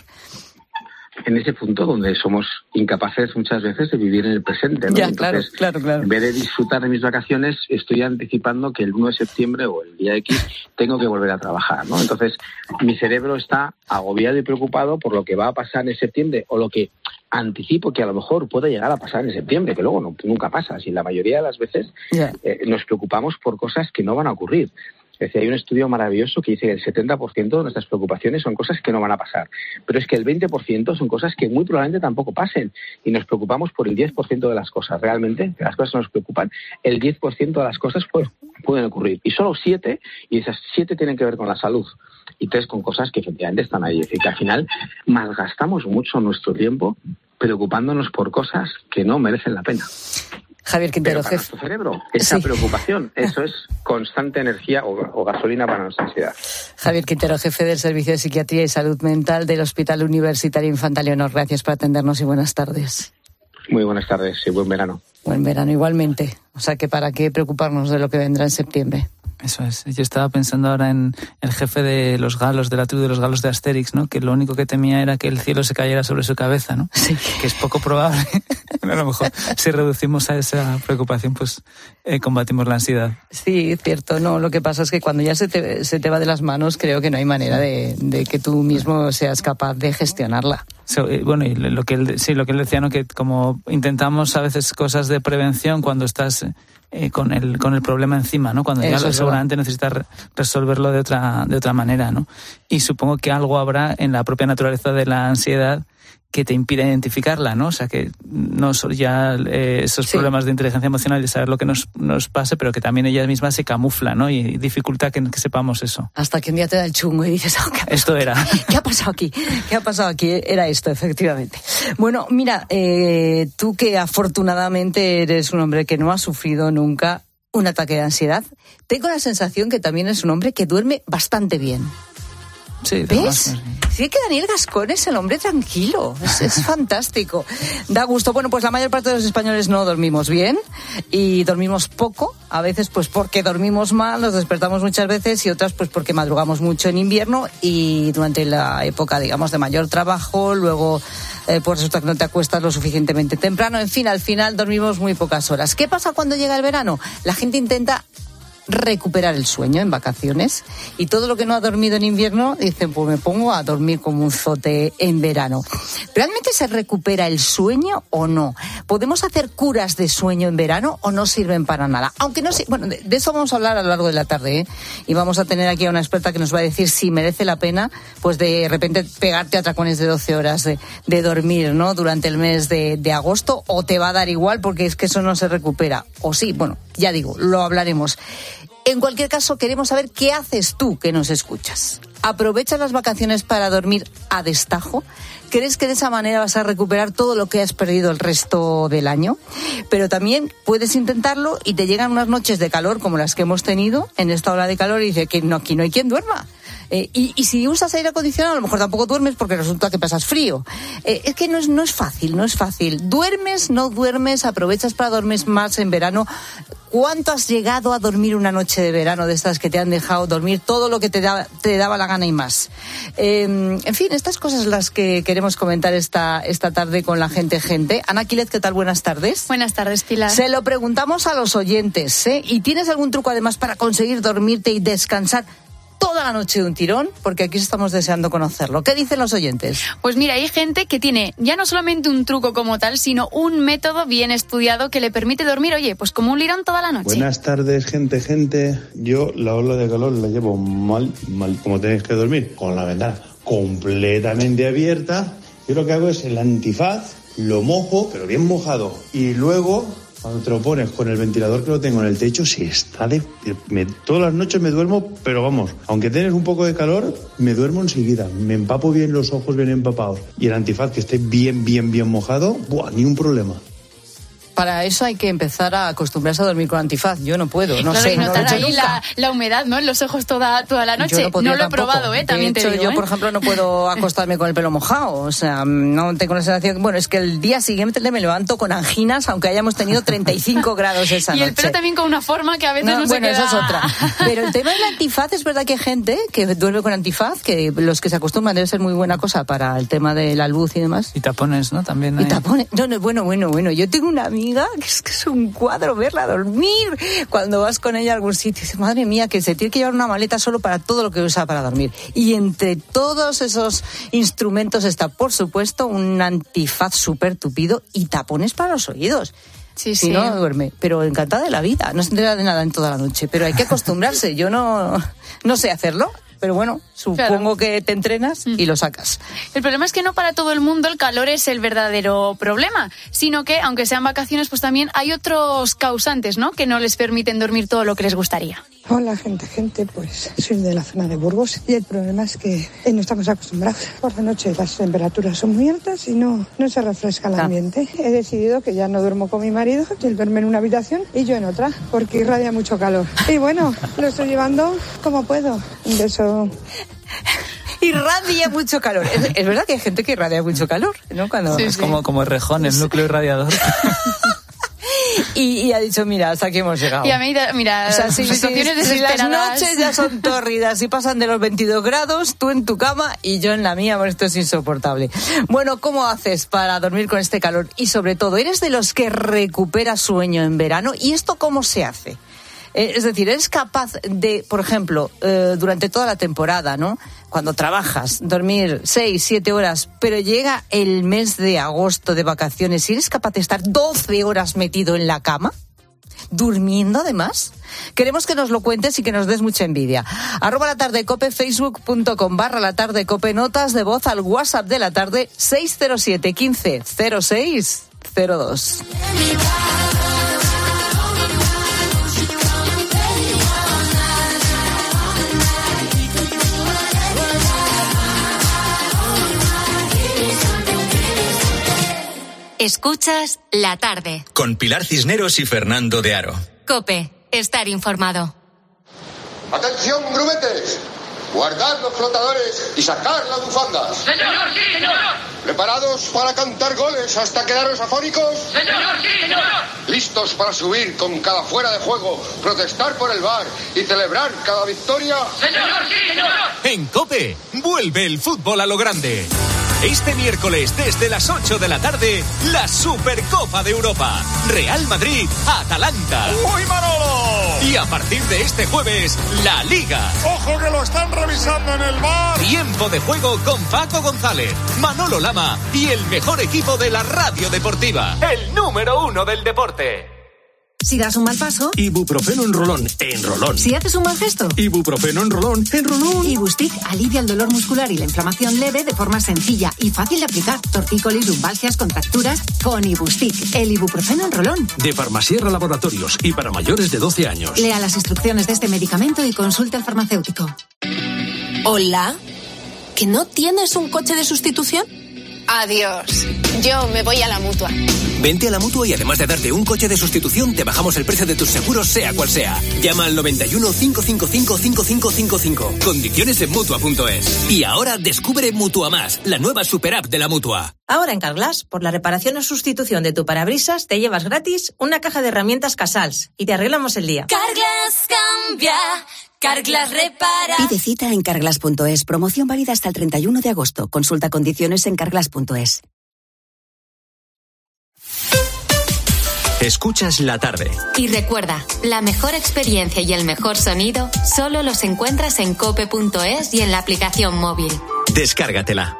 [SPEAKER 11] En ese punto donde somos incapaces muchas veces de vivir en el presente, ¿no?
[SPEAKER 1] Ya,
[SPEAKER 11] Entonces,
[SPEAKER 1] claro, claro, claro.
[SPEAKER 11] En vez de disfrutar de mis vacaciones, estoy anticipando que el uno de septiembre o el día X tengo que volver a trabajar, ¿no? Entonces, mi cerebro está agobiado y preocupado por lo que va a pasar en septiembre o lo que anticipo que a lo mejor puede llegar a pasar en septiembre, que luego no, nunca pasa. Si la mayoría de las veces yeah. eh, nos preocupamos por cosas que no van a ocurrir. Es decir, hay un estudio maravilloso que dice que el setenta por ciento de nuestras preocupaciones son cosas que no van a pasar. Pero es que el veinte por ciento son cosas que muy probablemente tampoco pasen. Y nos preocupamos por el diez por ciento de las cosas. Realmente, de las cosas que nos preocupan, el diez por ciento de las cosas pues, pueden ocurrir. Y solo siete, y esas siete tienen que ver con la salud. Y tres con cosas que efectivamente están ahí. Es decir, que al final malgastamos mucho nuestro tiempo preocupándonos por cosas que no merecen la pena.
[SPEAKER 1] Javier Quintero,
[SPEAKER 11] Pero para
[SPEAKER 1] jefe.
[SPEAKER 11] nuestro cerebro, esa sí. preocupación, eso es constante energía o, o gasolina para nuestra ansiedad.
[SPEAKER 1] Javier Quintero, jefe del Servicio de Psiquiatría y Salud Mental del Hospital Universitario Infanta Leonor. Gracias por atendernos y buenas tardes.
[SPEAKER 11] Muy buenas tardes y buen verano.
[SPEAKER 1] Buen verano igualmente. O sea que para qué preocuparnos de lo que vendrá en septiembre.
[SPEAKER 9] Eso es. Yo estaba pensando ahora en el jefe de los galos, de la tribu de los galos de Asterix, ¿no? Que lo único que temía era que el cielo se cayera sobre su cabeza, ¿no?
[SPEAKER 1] Sí.
[SPEAKER 9] Que es poco probable. Bueno, a lo mejor si reducimos a esa preocupación, pues eh, combatimos la ansiedad.
[SPEAKER 1] Sí, cierto. No, lo que pasa es que cuando ya se te, se te va de las manos, creo que no hay manera de, de que tú mismo seas capaz de gestionarla.
[SPEAKER 9] So, eh, bueno, y lo que él, sí, lo que él decía, ¿no? Que como intentamos a veces cosas de prevención cuando estás eh, con el con el problema encima, ¿no? Cuando ya lo, seguramente necesitas re- resolverlo de otra de otra manera, ¿no? Y supongo que algo habrá en la propia naturaleza de la ansiedad que te impide identificarla, ¿no? O sea, que no son ya eh, esos sí. problemas de inteligencia emocional de saber lo que nos, nos pase, pero que también ella misma se camufla, ¿no? Y dificulta que, que sepamos eso.
[SPEAKER 1] Hasta que un día te da el chungo y dices, oh, ¿qué ha pasado
[SPEAKER 9] esto era.
[SPEAKER 1] Aquí? ¿Qué ha pasado aquí? ¿Qué ha pasado aquí? Era esto, efectivamente. Bueno, mira, eh, tú que afortunadamente eres un hombre que no ha sufrido nunca un ataque de ansiedad, tengo la sensación que también es un hombre que duerme bastante bien.
[SPEAKER 9] Sí,
[SPEAKER 1] ¿ves? Sí, que Daniel Gascón es el hombre tranquilo, es, es fantástico, da gusto. Bueno, pues la mayor parte de los españoles no dormimos bien y dormimos poco, a veces pues porque dormimos mal, nos despertamos muchas veces y otras pues porque madrugamos mucho en invierno y durante la época, digamos, de mayor trabajo, luego eh, pues resulta que no te acuestas lo suficientemente temprano, en fin, al final dormimos muy pocas horas. ¿Qué pasa cuando llega el verano? La gente intenta recuperar el sueño en vacaciones. Y todo lo que no ha dormido en invierno, dicen, pues me pongo a dormir como un zote en verano. ¿Realmente se recupera el sueño o no? ¿Podemos hacer curas de sueño en verano o no sirven para nada? Aunque no sé, bueno, de, de eso vamos a hablar a lo largo de la tarde, ¿eh? Y vamos a tener aquí a una experta que nos va a decir si merece la pena, pues de repente pegarte atracones de doce horas de, de dormir, ¿no? Durante el mes de, de agosto, o te va a dar igual porque es que eso no se recupera. O sí, bueno, ya digo, lo hablaremos. En cualquier caso, queremos saber qué haces tú que nos escuchas. ¿Aprovechas las vacaciones para dormir a destajo? ¿Crees que de esa manera vas a recuperar todo lo que has perdido el resto del año? Pero también puedes intentarlo y te llegan unas noches de calor como las que hemos tenido en esta ola de calor y dices que no, aquí no hay quien duerma. Eh, y, y si usas aire acondicionado, a lo mejor tampoco duermes porque resulta que pasas frío. Eh, es que no es, no es fácil, no es fácil. ¿Duermes, no duermes? ¿Aprovechas para dormir más en verano? ¿Cuánto has llegado a dormir una noche de verano de estas que te han dejado dormir todo lo que te, da, te daba la gana y más? Eh, en fin, estas cosas las que queremos comentar esta, esta tarde con la gente gente. Ana Quílez, ¿qué tal? Buenas tardes.
[SPEAKER 12] Buenas tardes, Pilar.
[SPEAKER 1] Se lo preguntamos a los oyentes, ¿eh? ¿Y tienes algún truco además para conseguir dormirte y descansar toda la noche de un tirón? Porque aquí estamos deseando conocerlo. ¿Qué dicen los oyentes?
[SPEAKER 12] Pues mira, hay gente que tiene ya no solamente un truco como tal, sino un método bien estudiado que le permite dormir, oye, pues como un lirón toda la noche.
[SPEAKER 13] Buenas tardes, gente, gente. Yo la ola de calor la llevo mal, mal, como tenéis que dormir, con la ventana completamente abierta. Yo lo que hago es el antifaz, lo mojo, pero bien mojado, y luego, cuando te lo pones con el ventilador que lo tengo en el techo, si está de... Me, todas las noches me duermo, pero vamos, aunque tienes un poco de calor, me duermo enseguida. Me empapo bien los ojos, bien empapados. Y el antifaz que esté bien, bien, bien mojado, ¡buah!, ni un problema.
[SPEAKER 1] Para eso hay que empezar a acostumbrarse a dormir con antifaz. Yo no puedo, no
[SPEAKER 12] claro,
[SPEAKER 1] sé,
[SPEAKER 12] y notar
[SPEAKER 1] no lo he hecho
[SPEAKER 12] ahí la, la humedad, ¿no? En los ojos toda, toda la noche.
[SPEAKER 1] No,
[SPEAKER 12] no lo he
[SPEAKER 1] tampoco.
[SPEAKER 12] probado, ¿eh? También
[SPEAKER 1] de hecho,
[SPEAKER 12] te digo,
[SPEAKER 1] yo,
[SPEAKER 12] ¿eh?
[SPEAKER 1] por ejemplo, no puedo acostarme con el pelo mojado. O sea, no tengo la sensación... Bueno, es que el día siguiente me levanto con anginas, aunque hayamos tenido treinta y cinco grados esa noche.
[SPEAKER 12] Y el pelo también con una forma que a veces no, no
[SPEAKER 1] bueno,
[SPEAKER 12] se queda...
[SPEAKER 1] Bueno, eso es otra. Pero el tema del antifaz, es verdad que hay gente que duerme con antifaz, que los que se acostumbran debe ser muy buena cosa para el tema de la luz y demás.
[SPEAKER 9] Y tapones, ¿no? También hay...
[SPEAKER 1] Y tapones. No, no, bueno, bueno, bueno. Yo tengo una amiga que es que es un cuadro verla dormir. Cuando vas con ella a algún sitio, dice, madre mía, que se tiene que llevar una maleta solo para todo lo que usa para dormir. Y entre todos esos instrumentos está, por supuesto, un antifaz súper tupido y tapones para los oídos.
[SPEAKER 12] Sí,
[SPEAKER 1] si
[SPEAKER 12] sí.
[SPEAKER 1] no, duerme. Pero encantada de la vida. No se entera de nada en toda la noche. Pero hay que acostumbrarse. Yo no, no sé hacerlo. Pero bueno, supongo claro. que te entrenas y lo sacas.
[SPEAKER 12] El problema es que no para todo el mundo el calor es el verdadero problema, sino que, aunque sean vacaciones, pues también hay otros causantes, ¿no?, que no les permiten dormir todo lo que les gustaría.
[SPEAKER 14] Hola, gente, gente, pues soy de la zona de Burgos y el problema es que no estamos acostumbrados. Por la noche las temperaturas son muy altas y no, no se refresca el ambiente. He decidido que ya no duermo con mi marido, él duerme en una habitación y yo en otra, porque irradia mucho calor. Y bueno, lo estoy llevando como puedo. Un beso.
[SPEAKER 1] Irradia mucho calor. Es, es verdad que hay gente que irradia mucho calor, ¿no? Cuando...
[SPEAKER 9] Sí, es sí. como, como el rejón, el núcleo irradiador.
[SPEAKER 1] Y, y ha dicho, mira, hasta aquí hemos llegado.
[SPEAKER 12] Y a mí, mira,
[SPEAKER 1] o sea, si,
[SPEAKER 12] situaciones
[SPEAKER 1] si, si las noches ya son tórridas y pasan de los veintidós grados, tú en tu cama y yo en la mía, bueno, esto es insoportable. Bueno, ¿cómo haces para dormir con este calor? Y sobre todo, ¿eres de los que recupera sueño en verano? ¿Y esto cómo se hace? Es decir, ¿eres capaz de, por ejemplo, eh, durante toda la temporada, ¿no?, cuando trabajas, dormir seis, siete horas, pero llega el mes de agosto de vacaciones y eres capaz de estar doce horas metido en la cama? ¿Durmiendo además? Queremos que nos lo cuentes y que nos des mucha envidia. Arroba la tarde cope, facebook.com barra la tarde cope, notas de voz al WhatsApp de la tarde seis cero siete, quince, cero seis, cero dos.
[SPEAKER 8] Escuchas La Tarde.
[SPEAKER 15] Con Pilar Cisneros y Fernando de Aro.
[SPEAKER 8] COPE. Estar informado.
[SPEAKER 16] ¡Atención, grumetes! Guardad los flotadores y sacar las bufandas.
[SPEAKER 17] ¡Señor, sí, señor!
[SPEAKER 16] ¿Preparados para cantar goles hasta quedaros afónicos?
[SPEAKER 17] ¡Señor, sí, señor!
[SPEAKER 16] ¿Listos para subir con cada fuera de juego, protestar por el V A R y celebrar cada victoria?
[SPEAKER 17] ¡Señor, sí, señor!
[SPEAKER 15] En COPE, vuelve el fútbol a lo grande. Este miércoles, desde las ocho de la tarde, la Supercopa de Europa. Real Madrid, Atalanta.
[SPEAKER 17] ¡Uy, Manolo!
[SPEAKER 15] Y a partir de este jueves, la Liga.
[SPEAKER 18] ¡Ojo que lo están revisando en el V A R!
[SPEAKER 15] Tiempo de juego con Paco González, Manolo Lama y el mejor equipo de la radio deportiva. El número uno del deporte.
[SPEAKER 19] Si das un mal paso,
[SPEAKER 20] ibuprofeno en rolón, en rolón.
[SPEAKER 19] Si haces un mal gesto,
[SPEAKER 20] ibuprofeno en rolón, en rolón.
[SPEAKER 19] Ibustic alivia el dolor muscular y la inflamación leve de forma sencilla y fácil de aplicar. Tortícolis, lumbalgias, contracturas, con Ibustic, el ibuprofeno en rolón.
[SPEAKER 20] De Farmasierra Laboratorios y para mayores de doce años.
[SPEAKER 19] Lea las instrucciones de este medicamento y consulte al farmacéutico.
[SPEAKER 21] Hola, ¿que no tienes un coche de sustitución? Adiós, yo me voy a la Mutua.
[SPEAKER 22] Vente a la Mutua y además de darte un coche de sustitución, te bajamos el precio de tus seguros, sea cual sea. Llama al noventa y uno, cinco cinco cinco, cinco cinco cinco cinco. Condiciones en Mutua punto es. Y ahora descubre Mutua Más, la nueva super app de la Mutua.
[SPEAKER 23] Ahora en Carglass, por la reparación o sustitución de tu parabrisas, te llevas gratis una caja de herramientas Casals y te arreglamos el día.
[SPEAKER 21] Carglass cambia, Carglass repara.
[SPEAKER 24] Pide cita en carglass punto es. Promoción válida hasta el treinta y uno de agosto. Consulta condiciones en carglass punto es.
[SPEAKER 25] Escuchas La Tarde.
[SPEAKER 8] Y recuerda, la mejor experiencia y el mejor sonido solo los encuentras en cope punto es y en la aplicación móvil.
[SPEAKER 25] Descárgatela.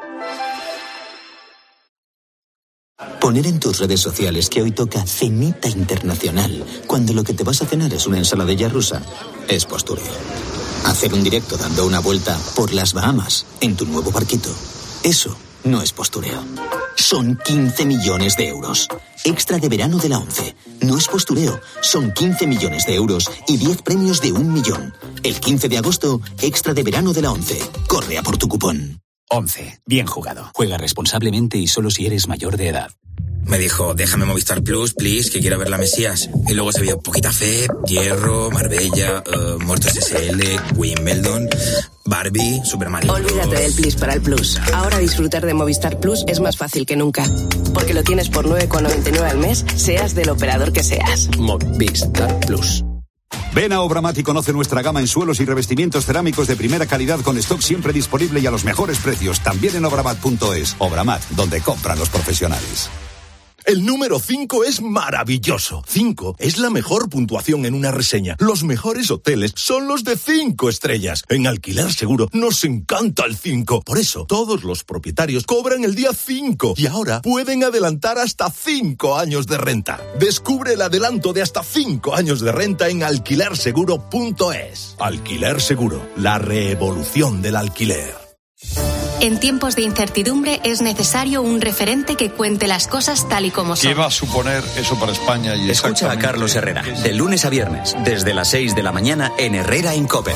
[SPEAKER 26] Poner en tus redes sociales que hoy toca cenita internacional, cuando lo que te vas a cenar es una ensaladilla rusa, es postureo. Hacer un directo dando una vuelta por las Bahamas en tu nuevo barquito, eso no es postureo. Son quince millones de euros. Extra de verano de la ONCE. No es postureo. Son quince millones de euros y diez premios de un millón. El quince de agosto, extra de verano de la ONCE. Corre a por tu cupón.
[SPEAKER 27] ONCE. Bien jugado. Juega responsablemente y solo si eres mayor de edad.
[SPEAKER 28] Me dijo, déjame Movistar Plus, please, que quiero ver la Mesías. Y luego se vio Poquita Fe, Hierro, Marbella, uh, Muertos S L, Wimbledon, Barbie, Super Mario Bros.
[SPEAKER 29] Olvídate del Plus para el Plus. Ahora disfrutar de Movistar Plus es más fácil que nunca. Porque lo tienes por nueve con noventa y nueve al mes, seas del operador que seas.
[SPEAKER 27] Movistar Plus.
[SPEAKER 30] Ven a Obramat y conoce nuestra gama en suelos y revestimientos cerámicos de primera calidad con stock siempre disponible y a los mejores precios. También en obramat punto es. Obramat, donde compran los profesionales.
[SPEAKER 31] El número cinco es maravilloso. cinco es la mejor puntuación en una reseña. Los mejores hoteles son los de cinco estrellas. En Alquiler Seguro nos encanta el cinco. Por eso, todos los propietarios cobran el día cinco y ahora pueden adelantar hasta cinco años de renta. Descubre el adelanto de hasta cinco años de renta en alquiler seguro punto es. Alquiler Seguro, la revolución del alquiler.
[SPEAKER 8] En tiempos de incertidumbre es necesario un referente que cuente las cosas tal y como son.
[SPEAKER 32] ¿Qué va a suponer eso para España? Y
[SPEAKER 25] escucha a Carlos Herrera, de lunes a viernes, desde las seis de la mañana en Herrera en COPE.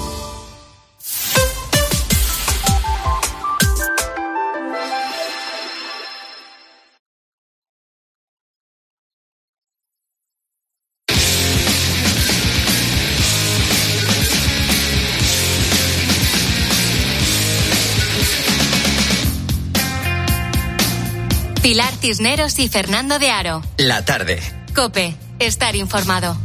[SPEAKER 8] Pilar Cisneros y Fernando de Aro.
[SPEAKER 25] La Tarde.
[SPEAKER 8] COPE. Estar informado.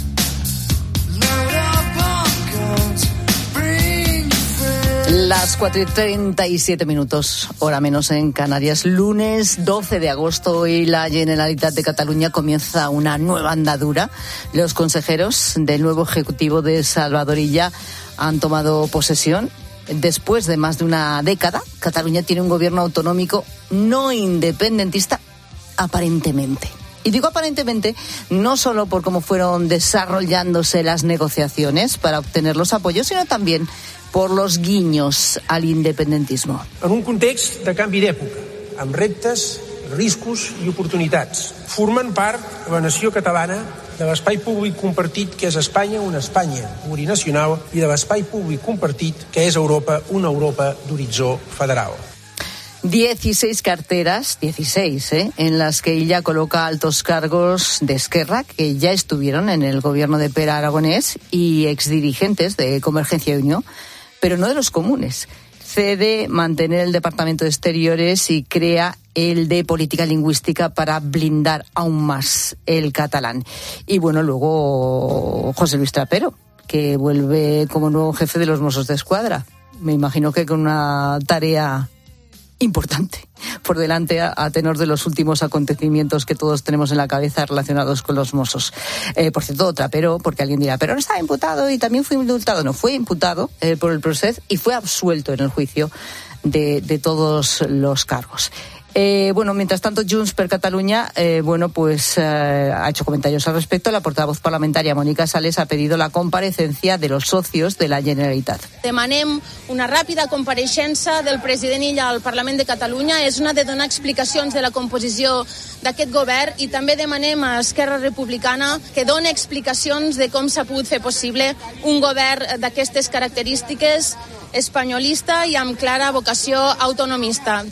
[SPEAKER 1] Las cuatro y treinta y siete minutos, hora menos en Canarias. Lunes doce de agosto y la Generalitat de Cataluña comienza una nueva andadura. Los consejeros del nuevo Ejecutivo de Salvador Illa han tomado posesión. Después de más de una década, Cataluña tiene un gobierno autonómico no independentista, aparentemente. Y digo aparentemente no solo por cómo fueron desarrollándose las negociaciones para obtener los apoyos, sino también por los guiños al independentismo.
[SPEAKER 33] En un context de canvi d'època, amb reptes, riscos i oportunitats, formen part de la nació catalana, de l'espai públic compartit que és Espanya, una Espanya plurinacional, i de l'espai públic compartit que és Europa, una Europa d'horitzó federal.
[SPEAKER 1] dieciséis carteras, dieciséis, ¿eh? en las que ella coloca altos cargos de Esquerra, que ya estuvieron en el gobierno de Pere Aragonés, y exdirigentes de Convergencia y Unió, pero no de los comunes. Cede mantener el Departamento de Exteriores y crea el de Política Lingüística para blindar aún más el catalán. Y bueno, luego José Luis Trapero, que vuelve como nuevo jefe de los Mossos de Escuadra. Me imagino que con una tarea importante por delante a, a tenor de los últimos acontecimientos que todos tenemos en la cabeza relacionados con los Mossos. Eh, por cierto, otra, pero, porque alguien dirá, pero no estaba imputado y también fue indultado. No, fue imputado eh, por el Procés y fue absuelto en el juicio de, de todos los cargos. Eh, bueno, mientras tanto, Junts per Catalunya, eh, bueno, pues eh, ha hecho comentarios al respecto. La portavoz parlamentaria Mónica Sales ha pedido la comparecencia de los socios de la Generalitat.
[SPEAKER 2] Demanem una ràpida compareixença del president Illa al Parlament de Catalunya. És una de donar explicacions de la composició d'aquest govern i també demanem a Esquerra Republicana que doni explicacions de com s'ha pogut fer possible un govern d'aquestes característiques, espanyolista i amb clara vocació autonomista.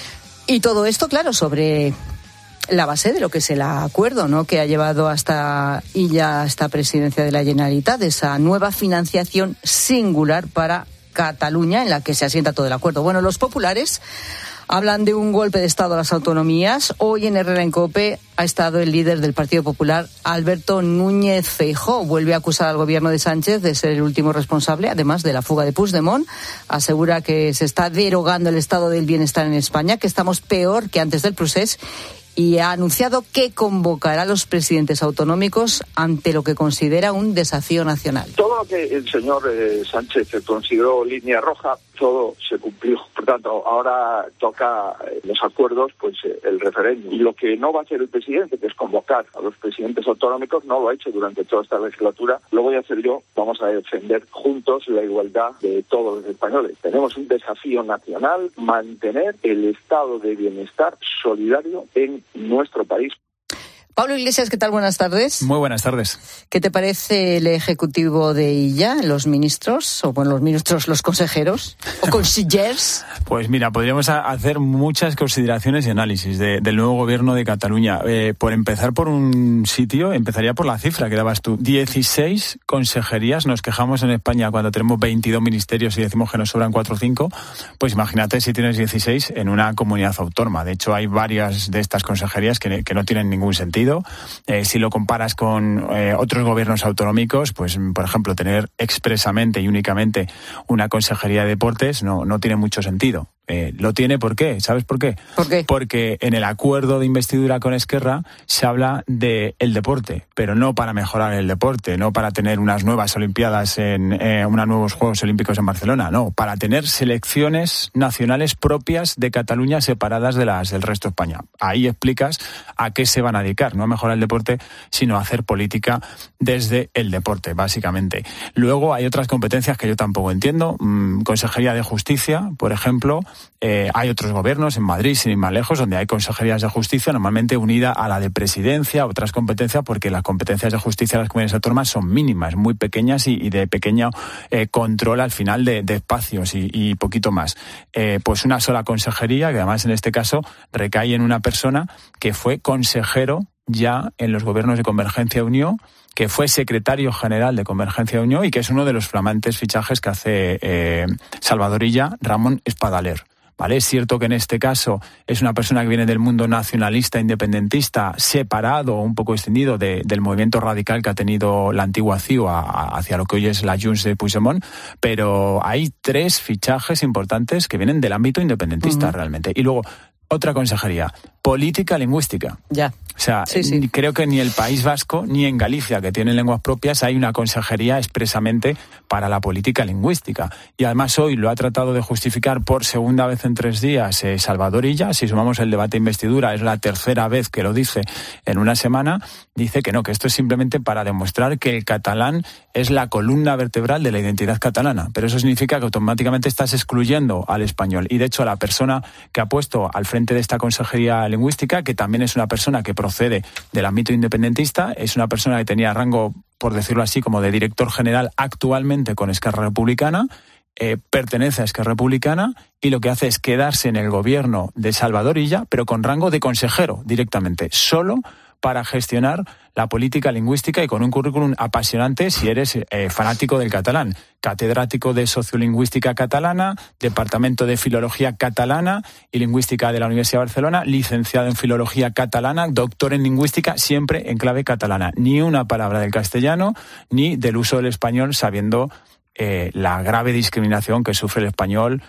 [SPEAKER 1] Y todo esto, claro, sobre la base de lo que es el acuerdo, ¿no?, que ha llevado hasta Illa, esta presidencia de la Generalitat, esa nueva financiación singular para Cataluña en la que se asienta todo el acuerdo. Bueno, los populares hablan de un golpe de Estado a las autonomías. Hoy en Herrera en COPE ha estado el líder del Partido Popular, Alberto Núñez Feijóo. Vuelve a acusar al gobierno de Sánchez de ser el último responsable, además de la fuga de Puigdemont. Asegura que se está derogando el estado del bienestar en España, que estamos peor que antes del Procés, y ha anunciado que convocará a los presidentes autonómicos ante lo que considera un desafío nacional.
[SPEAKER 3] Todo lo que el señor eh, Sánchez consideró línea roja, todo se cumplió. Por tanto, ahora toca eh, los acuerdos, pues eh, el referéndum. Y lo que no va a hacer el presidente, que es convocar a los presidentes autonómicos, no lo ha hecho durante toda esta legislatura, lo voy a hacer yo. Vamos a defender juntos la igualdad de todos los españoles. Tenemos un desafío nacional, mantener el estado de bienestar solidario en nuestro país.
[SPEAKER 1] Pablo Iglesias, ¿qué tal? Buenas tardes.
[SPEAKER 4] Muy buenas tardes.
[SPEAKER 1] ¿Qué te parece el ejecutivo de Illa, los ministros, o bueno, los ministros, los consejeros, o consellers?
[SPEAKER 4] Pues mira, podríamos hacer muchas consideraciones y análisis de, del nuevo gobierno de Cataluña. Eh, por empezar por un sitio, empezaría por la cifra que dabas tú. dieciséis consejerías, nos quejamos en España cuando tenemos veintidós ministerios y decimos que nos sobran cuatro o cinco, pues imagínate si tienes dieciséis en una comunidad autónoma. De hecho, hay varias de estas consejerías que, que no tienen ningún sentido. Eh, si lo comparas con eh, otros gobiernos autonómicos, pues por ejemplo tener expresamente y únicamente una consejería de deportes no, no tiene mucho sentido. Eh, lo tiene, ¿por qué? ¿Sabes por qué?
[SPEAKER 1] ¿Por qué?
[SPEAKER 4] Porque en el acuerdo de investidura con Esquerra se habla de el deporte, pero no para mejorar el deporte, no para tener unas nuevas Olimpiadas, en eh, unos nuevos Juegos Olímpicos en Barcelona, no, para tener selecciones nacionales propias de Cataluña separadas de las del resto de España. Ahí explicas a qué se van a dedicar, no a mejorar el deporte, sino a hacer política desde el deporte, básicamente. Luego hay otras competencias que yo tampoco entiendo, mm, Consejería de Justicia, por ejemplo. Eh, hay otros gobiernos en Madrid, sin ir más lejos, donde hay consejerías de justicia normalmente unida a la de presidencia, otras competencias, porque las competencias de justicia de las comunidades autónomas son mínimas, muy pequeñas y, y de pequeño eh, control al final de, de espacios y, y poquito más. Eh, pues una sola consejería, que además en este caso recae en una persona que fue consejero ya en los gobiernos de Convergencia y Unió, que fue secretario general de Convergencia y Unió y que es uno de los flamantes fichajes que hace eh, Salvador Illa, Ramón Espadaler. ¿Vale? Es cierto que en este caso es una persona que viene del mundo nacionalista, independentista, separado o un poco extendido de, del movimiento radical que ha tenido la antigua C I U a, a, hacia lo que hoy es la Junts de Puigdemont, pero hay tres fichajes importantes que vienen del ámbito independentista uh-huh. realmente. Y luego, otra consejería, política lingüística.
[SPEAKER 1] Ya.
[SPEAKER 4] O sea,
[SPEAKER 1] sí, sí.
[SPEAKER 4] creo que ni el País Vasco ni en Galicia, que tienen lenguas propias, hay una consejería expresamente para la política lingüística. Y además hoy lo ha tratado de justificar por segunda vez en tres días eh, Salvador Illa. Si sumamos el debate de investidura, es la tercera vez que lo dice en una semana. Dice que no, que esto es simplemente para demostrar que el catalán es la columna vertebral de la identidad catalana. Pero eso significa que automáticamente estás excluyendo al español. Y de hecho, la persona que ha puesto al frente de esta consejería lingüística, que también es una persona que procede del ámbito independentista, es una persona que tenía rango, por decirlo así, como de director general actualmente con Esquerra Republicana, eh, pertenece a Esquerra Republicana y lo que hace es quedarse en el gobierno de Salvador Illa, pero con rango de consejero directamente, solo para gestionar la política lingüística y con un currículum apasionante si eres eh, fanático del catalán. Catedrático de Sociolingüística Catalana, Departamento de Filología Catalana y Lingüística de la Universidad de Barcelona, licenciado en Filología Catalana, doctor en Lingüística, siempre en clave catalana. Ni una palabra del castellano ni del uso del español, sabiendo eh, la grave discriminación que sufre el español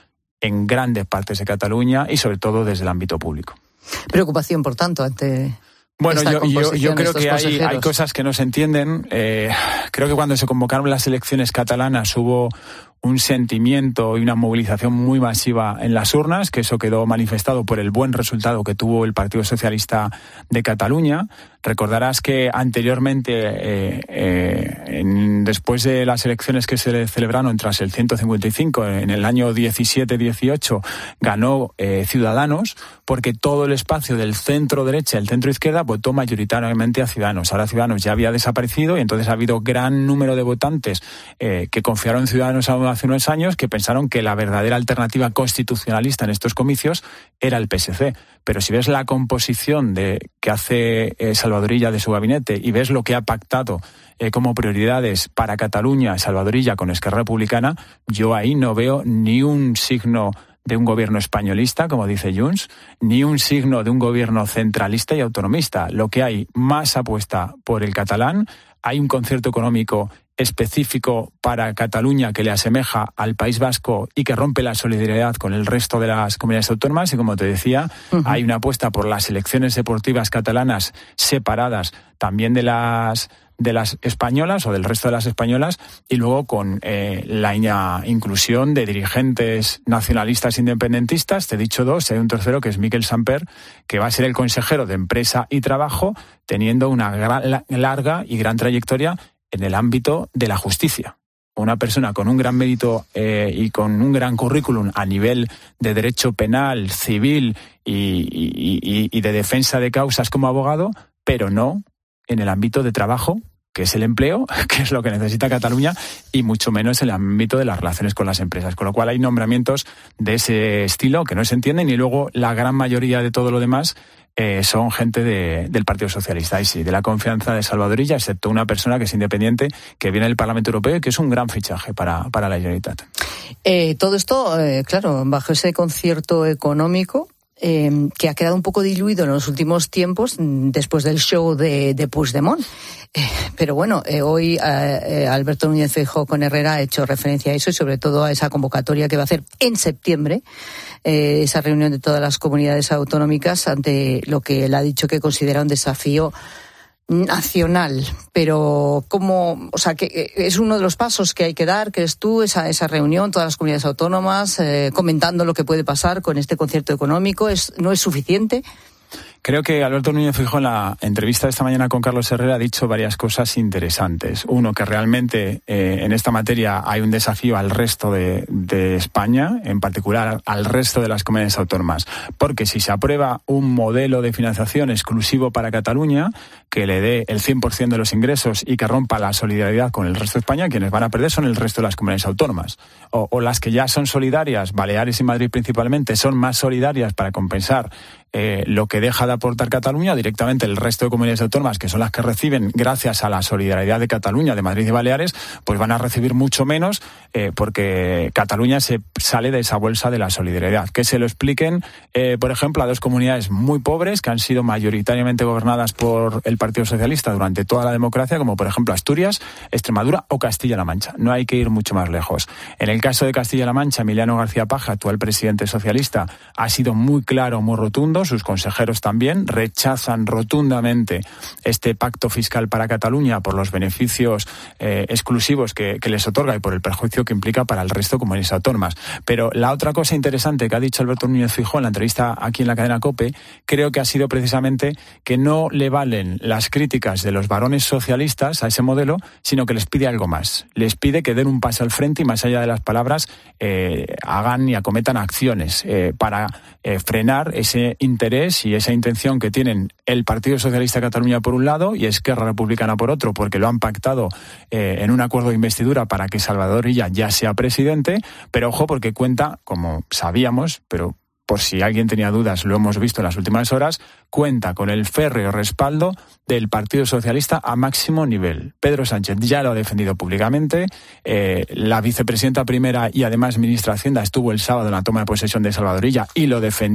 [SPEAKER 4] en grandes partes de Cataluña y sobre todo desde el ámbito público.
[SPEAKER 1] Preocupación, por tanto, ante...
[SPEAKER 4] Bueno, yo, yo, yo creo que hay,
[SPEAKER 1] consejeros.
[SPEAKER 4] hay cosas que no se entienden. Eh, creo que cuando se convocaron las elecciones catalanas hubo un sentimiento y una movilización muy masiva en las urnas, que eso quedó manifestado por el buen resultado que tuvo el Partido Socialista de Cataluña. Recordarás que anteriormente, eh, eh, en, después de las elecciones que se celebraron tras el ciento cincuenta y cinco, en el año diecisiete dieciocho, ganó eh, Ciudadanos, porque todo el espacio del centro-derecha y el centro-izquierda votó mayoritariamente a Ciudadanos. Ahora Ciudadanos ya había desaparecido y entonces ha habido gran número de votantes eh, que confiaron en Ciudadanos hace unos años, que pensaron que la verdadera alternativa constitucionalista en estos comicios era el P S C. Pero si ves la composición de que hace eh, Salvador Illa de su gabinete y ves lo que ha pactado eh, como prioridades para Cataluña, Salvador Illa con Esquerra Republicana, yo ahí no veo ni un signo de un gobierno españolista, como dice Junts, ni un signo de un gobierno centralista y autonomista. Lo que hay, más apuesta por el catalán, hay un concierto económico específico para Cataluña que le asemeja al País Vasco y que rompe la solidaridad con el resto de las comunidades autónomas, y como te decía, uh-huh. hay una apuesta por las selecciones deportivas catalanas separadas también de las de las españolas o del resto de las españolas, y luego con eh, la inclusión de dirigentes nacionalistas independentistas. Te he dicho dos, hay un tercero que es Miquel Samper, que va a ser el consejero de Empresa y Trabajo, teniendo una gran, larga y gran trayectoria en el ámbito de la justicia. Una persona con un gran mérito eh, y con un gran currículum a nivel de derecho penal, civil y, y, y, y de defensa de causas como abogado, pero no en el ámbito de trabajo, que es el empleo, que es lo que necesita Cataluña, y mucho menos en el ámbito de las relaciones con las empresas. Con lo cual hay nombramientos de ese estilo que no se entienden, y luego la gran mayoría de todo lo demás Eh, son gente de, del Partido Socialista, y sí, de la confianza de Salvador Illa, excepto una persona que es independiente, que viene del Parlamento Europeo y que es un gran fichaje para, para la Generalitat.
[SPEAKER 1] Eh, todo esto, eh, claro, bajo ese concierto económico eh, que ha quedado un poco diluido en los últimos tiempos después del show de, de Puigdemont. Eh, pero bueno, eh, hoy eh, Alberto Núñez Feijóo con Herrera ha hecho referencia a eso y sobre todo a esa convocatoria que va a hacer en septiembre, eh, esa reunión de todas las comunidades autonómicas ante lo que él ha dicho que considera un desafío nacional. Pero cómo, o sea, que es uno de los pasos que hay que dar, que es tú, esa, esa reunión, todas las comunidades autónomas, eh, comentando lo que puede pasar con este concierto económico, es, ¿no es suficiente?
[SPEAKER 4] Creo que Alberto Núñez Feijóo en la entrevista de esta mañana con Carlos Herrera ha dicho varias cosas interesantes. Uno, que realmente eh, en esta materia hay un desafío al resto de, de España, en particular al resto de las comunidades autónomas. Porque si se aprueba un modelo de financiación exclusivo para Cataluña, que le dé el cien por ciento de los ingresos y que rompa la solidaridad con el resto de España, quienes van a perder son el resto de las comunidades autónomas. O, o las que ya son solidarias, Baleares y Madrid principalmente, son más solidarias para compensar Eh, lo que deja de aportar Cataluña, directamente el resto de comunidades autónomas, que son las que reciben gracias a la solidaridad de Cataluña, de Madrid y Baleares, pues van a recibir mucho menos eh, porque Cataluña se sale de esa bolsa de la solidaridad. Que se lo expliquen, eh, por ejemplo, a dos comunidades muy pobres que han sido mayoritariamente gobernadas por el Partido Socialista durante toda la democracia, como por ejemplo Asturias, Extremadura o Castilla-La Mancha. No hay que ir mucho más lejos. En el caso de Castilla-La Mancha, Emiliano García Paje, actual presidente socialista, ha sido muy claro, muy rotundo. Sus consejeros también rechazan rotundamente este pacto fiscal para Cataluña por los beneficios eh, exclusivos que, que les otorga y por el perjuicio que implica para el resto de comunidades autónomas. Pero la otra cosa interesante que ha dicho Alberto Núñez Feijóo en la entrevista aquí en la cadena COPE, creo que ha sido precisamente que no le valen las críticas de los varones socialistas a ese modelo, sino que les pide algo más. Les pide que den un paso al frente y, más allá de las palabras, eh, hagan y acometan acciones eh, para eh, frenar ese interés y esa intención que tienen el Partido Socialista de Cataluña por un lado y Esquerra Republicana por otro, porque lo han pactado eh, en un acuerdo de investidura para que Salvador Illa ya sea presidente, pero ojo, porque cuenta, como sabíamos, pero por si alguien tenía dudas, lo hemos visto en las últimas horas, cuenta con el férreo respaldo del Partido Socialista a máximo nivel. Pedro Sánchez ya lo ha defendido públicamente, eh, la vicepresidenta primera y además ministra de Hacienda estuvo el sábado en la toma de posesión de Salvador Illa y lo defendió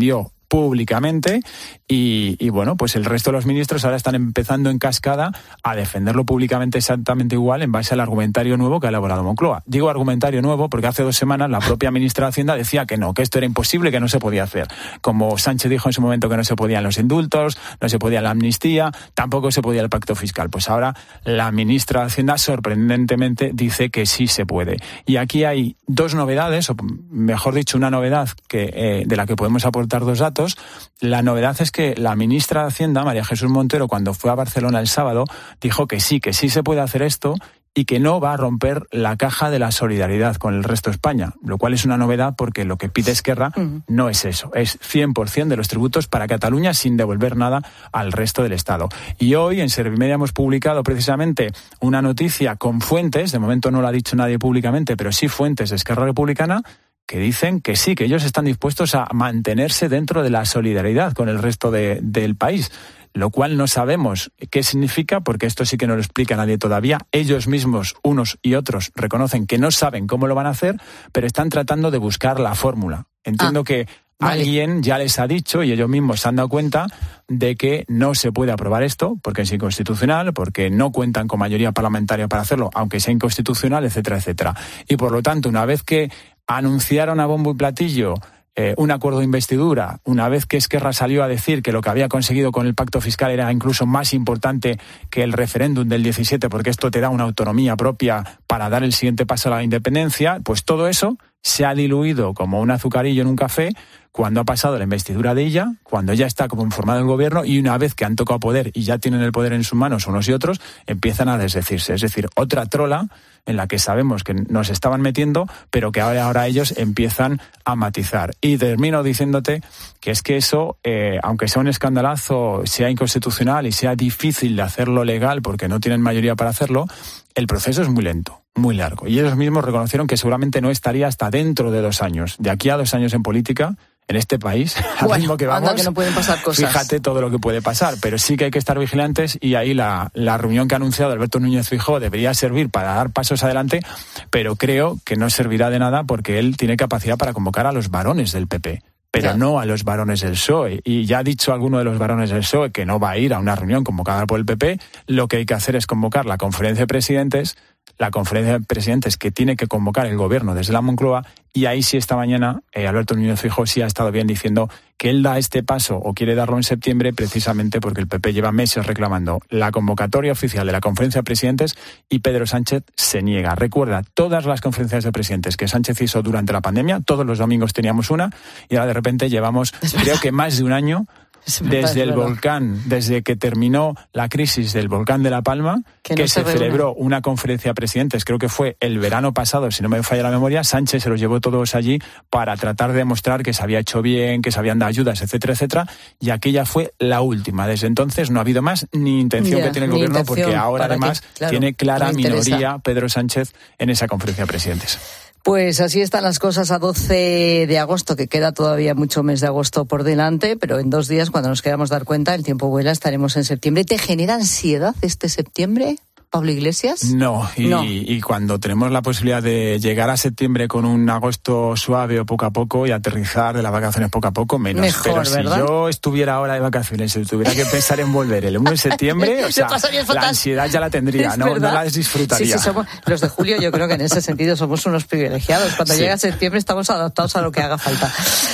[SPEAKER 4] públicamente y, y bueno, pues el resto de los ministros ahora están empezando en cascada a defenderlo públicamente exactamente igual en base al argumentario nuevo que ha elaborado Moncloa. Digo argumentario nuevo porque hace dos semanas la propia ministra de Hacienda decía que no, que esto era imposible, que no se podía hacer. Como Sánchez dijo en su momento que no se podían los indultos, no se podía la amnistía, tampoco se podía el pacto fiscal. Pues ahora la ministra de Hacienda sorprendentemente dice que sí se puede. Y aquí hay dos novedades, o mejor dicho, una novedad que eh, de la que podemos aportar dos datos. La novedad es que la ministra de Hacienda, María Jesús Montero, cuando fue a Barcelona el sábado, dijo que sí, que sí se puede hacer esto y que no va a romper la caja de la solidaridad con el resto de España, lo cual es una novedad porque lo que pide Esquerra uh-huh. no es eso, es cien por ciento de los tributos para Cataluña sin devolver nada al resto del Estado. Y hoy en Servimedia hemos publicado precisamente una noticia con fuentes, de momento no lo ha dicho nadie públicamente, pero sí fuentes de Esquerra Republicana, que dicen que sí, que ellos están dispuestos a mantenerse dentro de la solidaridad con el resto de, del país, lo cual no sabemos qué significa, porque esto sí que no lo explica nadie todavía. Ellos mismos, unos y otros, reconocen que no saben cómo lo van a hacer, pero están tratando de buscar la fórmula. Entiendo ah, que vale. alguien ya les ha dicho, y ellos mismos se han dado cuenta, de que no se puede aprobar esto, porque es inconstitucional, porque no cuentan con mayoría parlamentaria para hacerlo, aunque sea inconstitucional, etcétera, etcétera. Y por lo tanto, una vez que anunciaron a bombo y platillo eh, un acuerdo de investidura, una vez que Esquerra salió a decir que lo que había conseguido con el pacto fiscal era incluso más importante que el referéndum del diecisiete, porque esto te da una autonomía propia para dar el siguiente paso a la independencia, pues todo eso se ha diluido como un azucarillo en un café cuando ha pasado la investidura de ella, cuando ya está como informado el gobierno, y una vez que han tocado poder y ya tienen el poder en sus manos unos y otros, empiezan a desdecirse. Es decir, otra trola en la que sabemos que nos estaban metiendo, pero que ahora, ahora ellos empiezan a matizar. Y termino diciéndote que es que eso, eh, aunque sea un escandalazo, sea inconstitucional y sea difícil de hacerlo legal porque no tienen mayoría para hacerlo, el proceso es muy lento, muy largo. Y ellos mismos reconocieron que seguramente no estaría hasta dentro de dos años. De aquí a dos años en política, en este país, al
[SPEAKER 1] bueno,
[SPEAKER 4] ritmo que vamos,
[SPEAKER 1] anda que no pueden pasar cosas.
[SPEAKER 4] Fíjate todo lo que puede pasar, pero sí que hay que estar vigilantes y ahí la, la reunión que ha anunciado Alberto Núñez Feijóo debería servir para dar pasos adelante, pero creo que no servirá de nada porque él tiene capacidad para convocar a los varones del P P. Pero ya. no a los varones del P S O E. Y ya ha dicho alguno de los varones del P S O E que no va a ir a una reunión convocada por el P P. Lo que hay que hacer es convocar la conferencia de presidentes, la conferencia de presidentes que tiene que convocar el gobierno desde la Moncloa, y ahí sí esta mañana eh, Alberto Núñez Feijóo sí ha estado bien diciendo que él da este paso o quiere darlo en septiembre precisamente porque el P P lleva meses reclamando la convocatoria oficial de la conferencia de presidentes y Pedro Sánchez se niega. Recuerda, todas las conferencias de presidentes que Sánchez hizo durante la pandemia, todos los domingos teníamos una, y ahora de repente llevamos, creo que más de un año, desde el volcán, desde que terminó la crisis del volcán de La Palma, que, que no se, se celebró una conferencia de presidentes, creo que fue el verano pasado, si no me falla la memoria, Sánchez se los llevó todos allí para tratar de demostrar que se había hecho bien, que se habían dado ayudas, etcétera, etcétera, y aquella fue la última. Desde entonces no ha habido más ni intención yeah, que tiene el gobierno, porque ahora además que, claro, tiene clara minoría Pedro Sánchez en esa conferencia de presidentes.
[SPEAKER 1] Pues así están las cosas a doce de agosto, que queda todavía mucho mes de agosto por delante, pero en dos días, cuando nos queramos dar cuenta, el tiempo vuela, estaremos en septiembre. ¿Te genera ansiedad este septiembre, Pablo Iglesias?
[SPEAKER 4] No, y, no. y cuando tenemos la posibilidad de llegar a septiembre con un agosto suave o poco a poco y aterrizar de las vacaciones poco a poco, menos.
[SPEAKER 1] Mejor,
[SPEAKER 4] pero si
[SPEAKER 1] ¿verdad?
[SPEAKER 4] yo estuviera ahora de vacaciones y tuviera que pensar en volver el uno de septiembre, o sea, la ansiedad ya la tendría, no, no la disfrutaría.
[SPEAKER 1] Sí, sí, somos, los de julio yo creo que en ese sentido somos unos privilegiados. Cuando sí. llega septiembre estamos adaptados a lo que haga falta.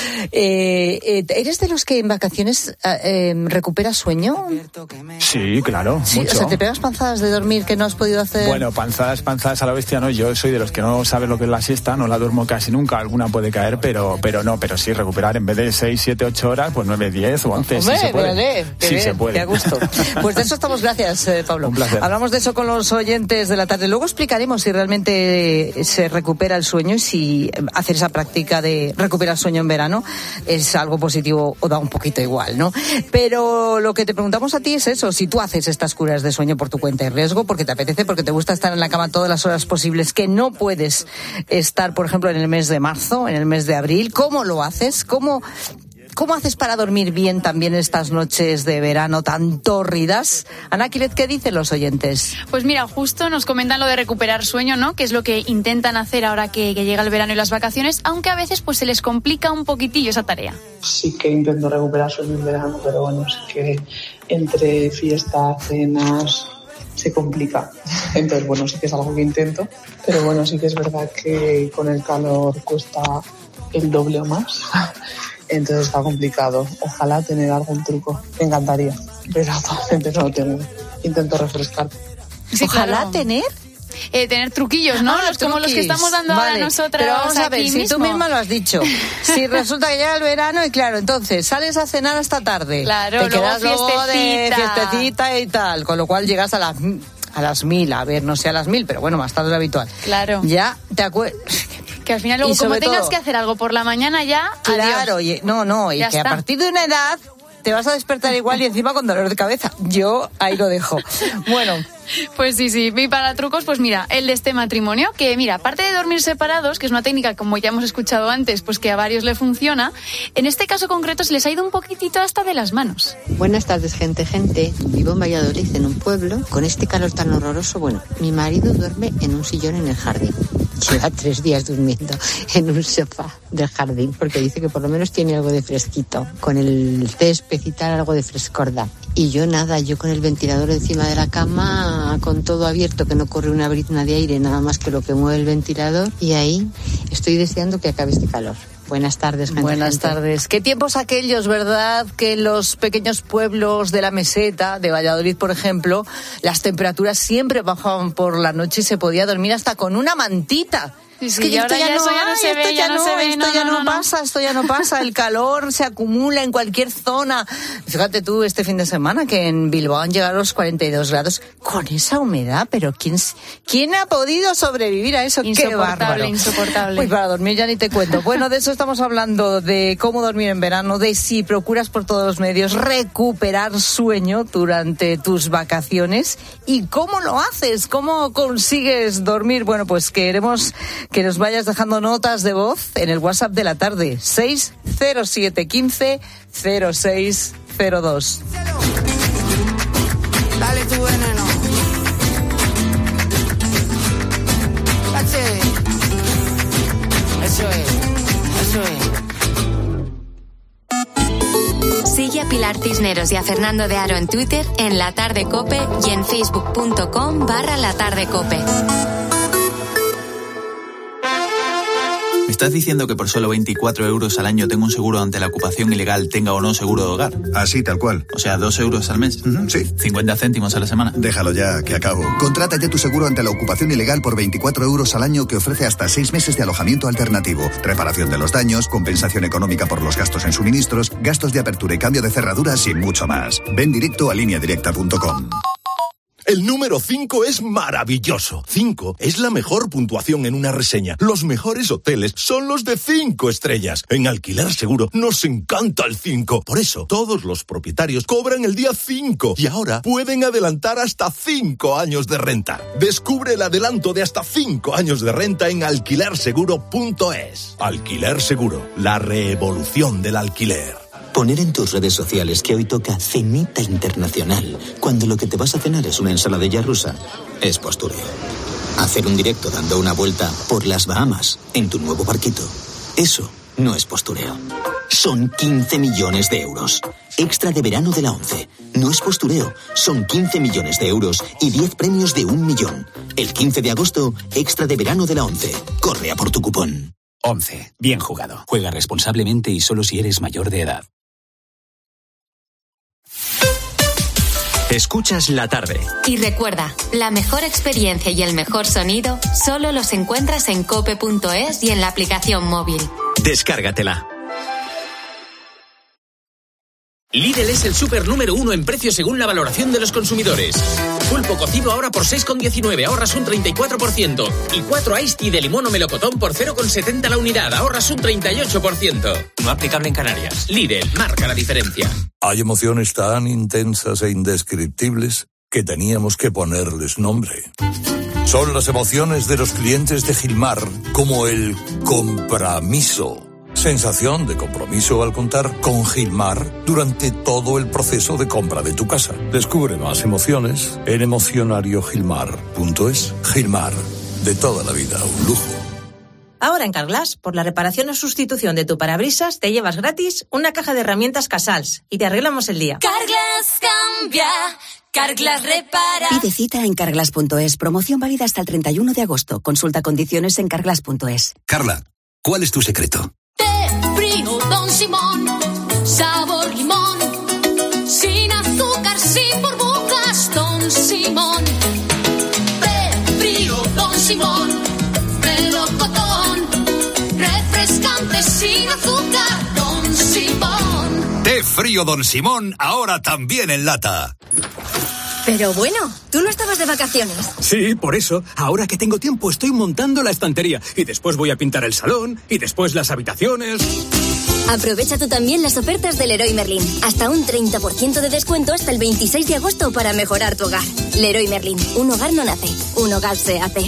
[SPEAKER 1] Eh, eh, ¿Eres de los que en vacaciones eh, recuperas sueño?
[SPEAKER 4] Sí, claro,
[SPEAKER 1] sí,
[SPEAKER 4] mucho.
[SPEAKER 1] O sea, ¿te pegas panzadas de dormir que no has podido hacer?
[SPEAKER 4] Bueno, panzadas, panzadas a la bestia no. Yo soy de los que no saben lo que es la siesta, no la duermo casi nunca. Alguna puede caer, pero pero no, pero sí recuperar en vez de seis, siete, ocho horas, pues nueve, diez o once.
[SPEAKER 1] Hombre,
[SPEAKER 4] sí se puede.
[SPEAKER 1] Vale,
[SPEAKER 4] sí
[SPEAKER 1] bien,
[SPEAKER 4] se puede.
[SPEAKER 1] Qué a gusto. Pues de eso estamos, gracias, eh, Pablo.
[SPEAKER 4] Un placer.
[SPEAKER 1] Hablamos de eso con los oyentes de la tarde. Luego explicaremos si realmente se recupera el sueño y si hacer esa práctica de recuperar sueño en verano es algo positivo o da un poquito igual, ¿no? Pero lo que te preguntamos a ti es eso, si tú haces estas curas de sueño por tu cuenta y riesgo, porque te apetece, porque te gusta estar en la cama todas las horas posibles, que no puedes estar, por ejemplo, en el mes de marzo, en el mes de abril, ¿cómo lo haces? ¿Cómo ¿cómo haces para dormir bien también estas noches de verano tan tórridas? Ana Quilet, ¿qué dicen los oyentes?
[SPEAKER 5] Pues mira, justo nos comentan lo de recuperar sueño, ¿no? Que es lo que intentan hacer ahora que, que llega el verano y las vacaciones, aunque a veces pues se les complica un poquitillo esa tarea.
[SPEAKER 6] Sí que intento recuperar sueño en verano, pero bueno, sí que entre fiestas, cenas, se complica. Entonces, bueno, sí que es algo que intento, pero bueno, sí que es verdad que con el calor cuesta el doble o más. Entonces está complicado. Ojalá tener algún truco. Me encantaría, pero actualmente no lo tengo. Intento refrescar.
[SPEAKER 1] Sí, Ojalá claro. tener...
[SPEAKER 5] Eh, tener truquillos, ¿no?
[SPEAKER 1] Ah,
[SPEAKER 5] los, como los que estamos dando
[SPEAKER 1] vale.
[SPEAKER 5] ahora nosotras.
[SPEAKER 1] Pero vamos a ver,
[SPEAKER 5] aquí
[SPEAKER 1] si
[SPEAKER 5] mismo.
[SPEAKER 1] tú misma lo has dicho. Si resulta que llega el verano y claro, entonces sales a cenar hasta tarde.
[SPEAKER 5] Claro,
[SPEAKER 1] te quedas luego de fiestecita y tal, con lo cual llegas a las a las mil, a ver, no sé a las mil, pero bueno, más tarde de lo habitual.
[SPEAKER 5] Claro.
[SPEAKER 1] Ya te acuerdas.
[SPEAKER 5] Que al final luego como tengas todo, que hacer algo por la mañana ya,
[SPEAKER 1] claro,
[SPEAKER 5] adiós.
[SPEAKER 1] Y, no, no, y
[SPEAKER 5] ya
[SPEAKER 1] que
[SPEAKER 5] está.
[SPEAKER 1] A partir de una edad te vas a despertar igual y encima con dolor de cabeza. Yo ahí lo dejo. Bueno.
[SPEAKER 5] Pues sí, sí. Y para trucos, pues mira, el de este matrimonio, que mira, aparte de dormir separados, que es una técnica, como ya hemos escuchado antes, pues que a varios le funciona, en este caso concreto se les ha ido un poquitito hasta de las manos.
[SPEAKER 7] Buenas tardes, gente, gente. Vivo en Valladolid, en un pueblo, con este calor tan horroroso. Bueno, mi marido duerme en un sillón en el jardín. Lleva tres días durmiendo en un sofá del jardín, porque dice que por lo menos tiene algo de fresquito. Con el césped y tal, algo de frescorda. Y yo nada, yo con el ventilador encima de la cama, con todo abierto, que no corre una brizna de aire, nada más que lo que mueve el ventilador. Y ahí estoy deseando que acabe este calor. Buenas tardes, gente.
[SPEAKER 1] Buenas
[SPEAKER 7] gente.
[SPEAKER 1] tardes. Qué tiempos aquellos, ¿verdad? Que en los pequeños pueblos de la meseta, de Valladolid, por ejemplo, las temperaturas siempre bajaban por la noche y se podía dormir hasta con una mantita.
[SPEAKER 5] Sí,
[SPEAKER 1] es
[SPEAKER 5] sí,
[SPEAKER 1] que
[SPEAKER 5] y
[SPEAKER 1] esto
[SPEAKER 5] ahora
[SPEAKER 1] ya,
[SPEAKER 5] ya
[SPEAKER 1] no,
[SPEAKER 5] eso ya no
[SPEAKER 1] hay,
[SPEAKER 5] se
[SPEAKER 1] esto
[SPEAKER 5] ve,
[SPEAKER 1] ya no,
[SPEAKER 5] ya no se ve,
[SPEAKER 1] esto
[SPEAKER 5] no,
[SPEAKER 1] ya
[SPEAKER 5] no,
[SPEAKER 1] no,
[SPEAKER 5] no, no.
[SPEAKER 1] pasa, esto ya no pasa. El calor se acumula en cualquier zona. Fíjate tú este fin de semana que en Bilbao han llegado los cuarenta y dos grados con esa humedad, pero ¿quién, quién ha podido sobrevivir a eso? Qué bárbaro.
[SPEAKER 5] Insoportable.
[SPEAKER 1] Pues para dormir ya ni te cuento. Bueno, de eso estamos hablando, de cómo dormir en verano, de si procuras por todos los medios recuperar sueño durante tus vacaciones y cómo lo haces, cómo consigues dormir. Bueno, pues queremos que nos vayas dejando notas de voz en el WhatsApp de la tarde, seis cero siete uno cinco cero seis cero dos.
[SPEAKER 9] Dale tu veneno. Caché. Eso es, eso
[SPEAKER 8] es. Sigue a Pilar Cisneros y a Fernando de Aro en Twitter, en La Tarde Cope y en facebook.com barra La Tarde Cope.
[SPEAKER 10] ¿Me estás diciendo que por solo veinticuatro euros al año tengo un seguro ante la ocupación ilegal, tenga o no seguro de hogar?
[SPEAKER 11] Así, tal cual.
[SPEAKER 10] O sea, dos euros al mes.
[SPEAKER 11] Uh-huh, sí.
[SPEAKER 10] cincuenta céntimos a la semana.
[SPEAKER 11] Déjalo ya, que acabo. Contrata ya tu seguro ante la ocupación ilegal por veinticuatro euros al año que ofrece hasta seis meses de alojamiento alternativo, reparación de los daños, compensación económica por los gastos en suministros, gastos de apertura y cambio de cerraduras y mucho más. Ven directo a línea directa punto com.
[SPEAKER 31] El número cinco es maravilloso. cinco es la mejor puntuación en una reseña. Los mejores hoteles son los de cinco estrellas. En Alquiler Seguro nos encanta el cinco. Por eso, todos los propietarios cobran el día cinco y ahora pueden adelantar hasta cinco años de renta. Descubre el adelanto de hasta cinco años de renta en alquiler seguro punto es. Alquiler Seguro, la revolución del alquiler.
[SPEAKER 26] Poner en tus redes sociales que hoy toca cenita internacional, cuando lo que te vas a cenar es una ensaladilla rusa, es postureo. Hacer un directo dando una vuelta por las Bahamas en tu nuevo barquito, eso no es postureo. Son quince millones de euros. Extra de verano de la ONCE. No es postureo, son quince millones de euros y diez premios de un millón. El quince de agosto, extra de verano de la ONCE. Corre a por tu cupón.
[SPEAKER 27] once. Bien jugado. Juega responsablemente y solo si eres mayor de edad. Escuchas La Tarde.
[SPEAKER 8] Y recuerda, la mejor experiencia y el mejor sonido solo los encuentras en cope punto es y en la aplicación móvil.
[SPEAKER 27] Descárgatela.
[SPEAKER 22] Lidl es el súper número uno en precios según la valoración de los consumidores. Pulpo cocido ahora por seis con diecinueve, ahorras un treinta y cuatro por ciento. Y cuatro Iced Tea de limón o melocotón por cero con setenta la unidad, ahorras un treinta y ocho por ciento. No aplicable en Canarias. Lidl, marca la diferencia.
[SPEAKER 31] Hay emociones tan intensas e indescriptibles que teníamos que ponerles nombre. Son las emociones de los clientes de Gilmar, como el compromiso.
[SPEAKER 32] Sensación de compromiso al contar con Gilmar durante todo el proceso de compra de tu casa. Descubre más emociones en emocionario gilmar punto es. Gilmar, de toda la vida, un lujo.
[SPEAKER 12] Ahora en Carglass, por la reparación o sustitución de tu parabrisas, te llevas gratis una caja de herramientas Casals y te arreglamos el día.
[SPEAKER 13] Carglass cambia, Carglass repara.
[SPEAKER 14] Pide cita en carglass punto es. Promoción válida hasta el treinta y uno de agosto. Consulta condiciones en carglass punto es.
[SPEAKER 30] Carla, ¿cuál es tu secreto?
[SPEAKER 13] Té frío Don Simón, sabor limón, sin azúcar, sin burbujas, Don Simón. Té frío Don Simón, melocotón, refrescante, sin azúcar, Don Simón.
[SPEAKER 30] Té frío Don Simón, ahora también en lata.
[SPEAKER 13] Pero bueno, tú no estabas de vacaciones.
[SPEAKER 15] Sí, por eso, ahora que tengo tiempo estoy montando la estantería y después voy a pintar el salón y después las habitaciones.
[SPEAKER 13] Aprovecha tú también las ofertas del Leroy Merlin. Hasta un treinta por ciento de descuento hasta el veintiséis de agosto para mejorar tu hogar. Leroy Merlin, un hogar no nace, un hogar se hace.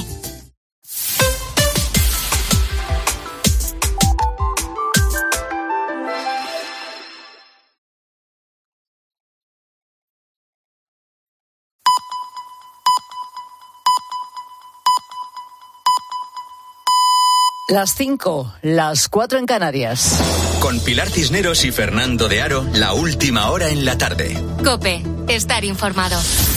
[SPEAKER 1] Las cinco, las cuatro en Canarias.
[SPEAKER 25] Con Pilar Cisneros y Fernando de Aro, la última hora en la tarde.
[SPEAKER 8] COPE, estar informado.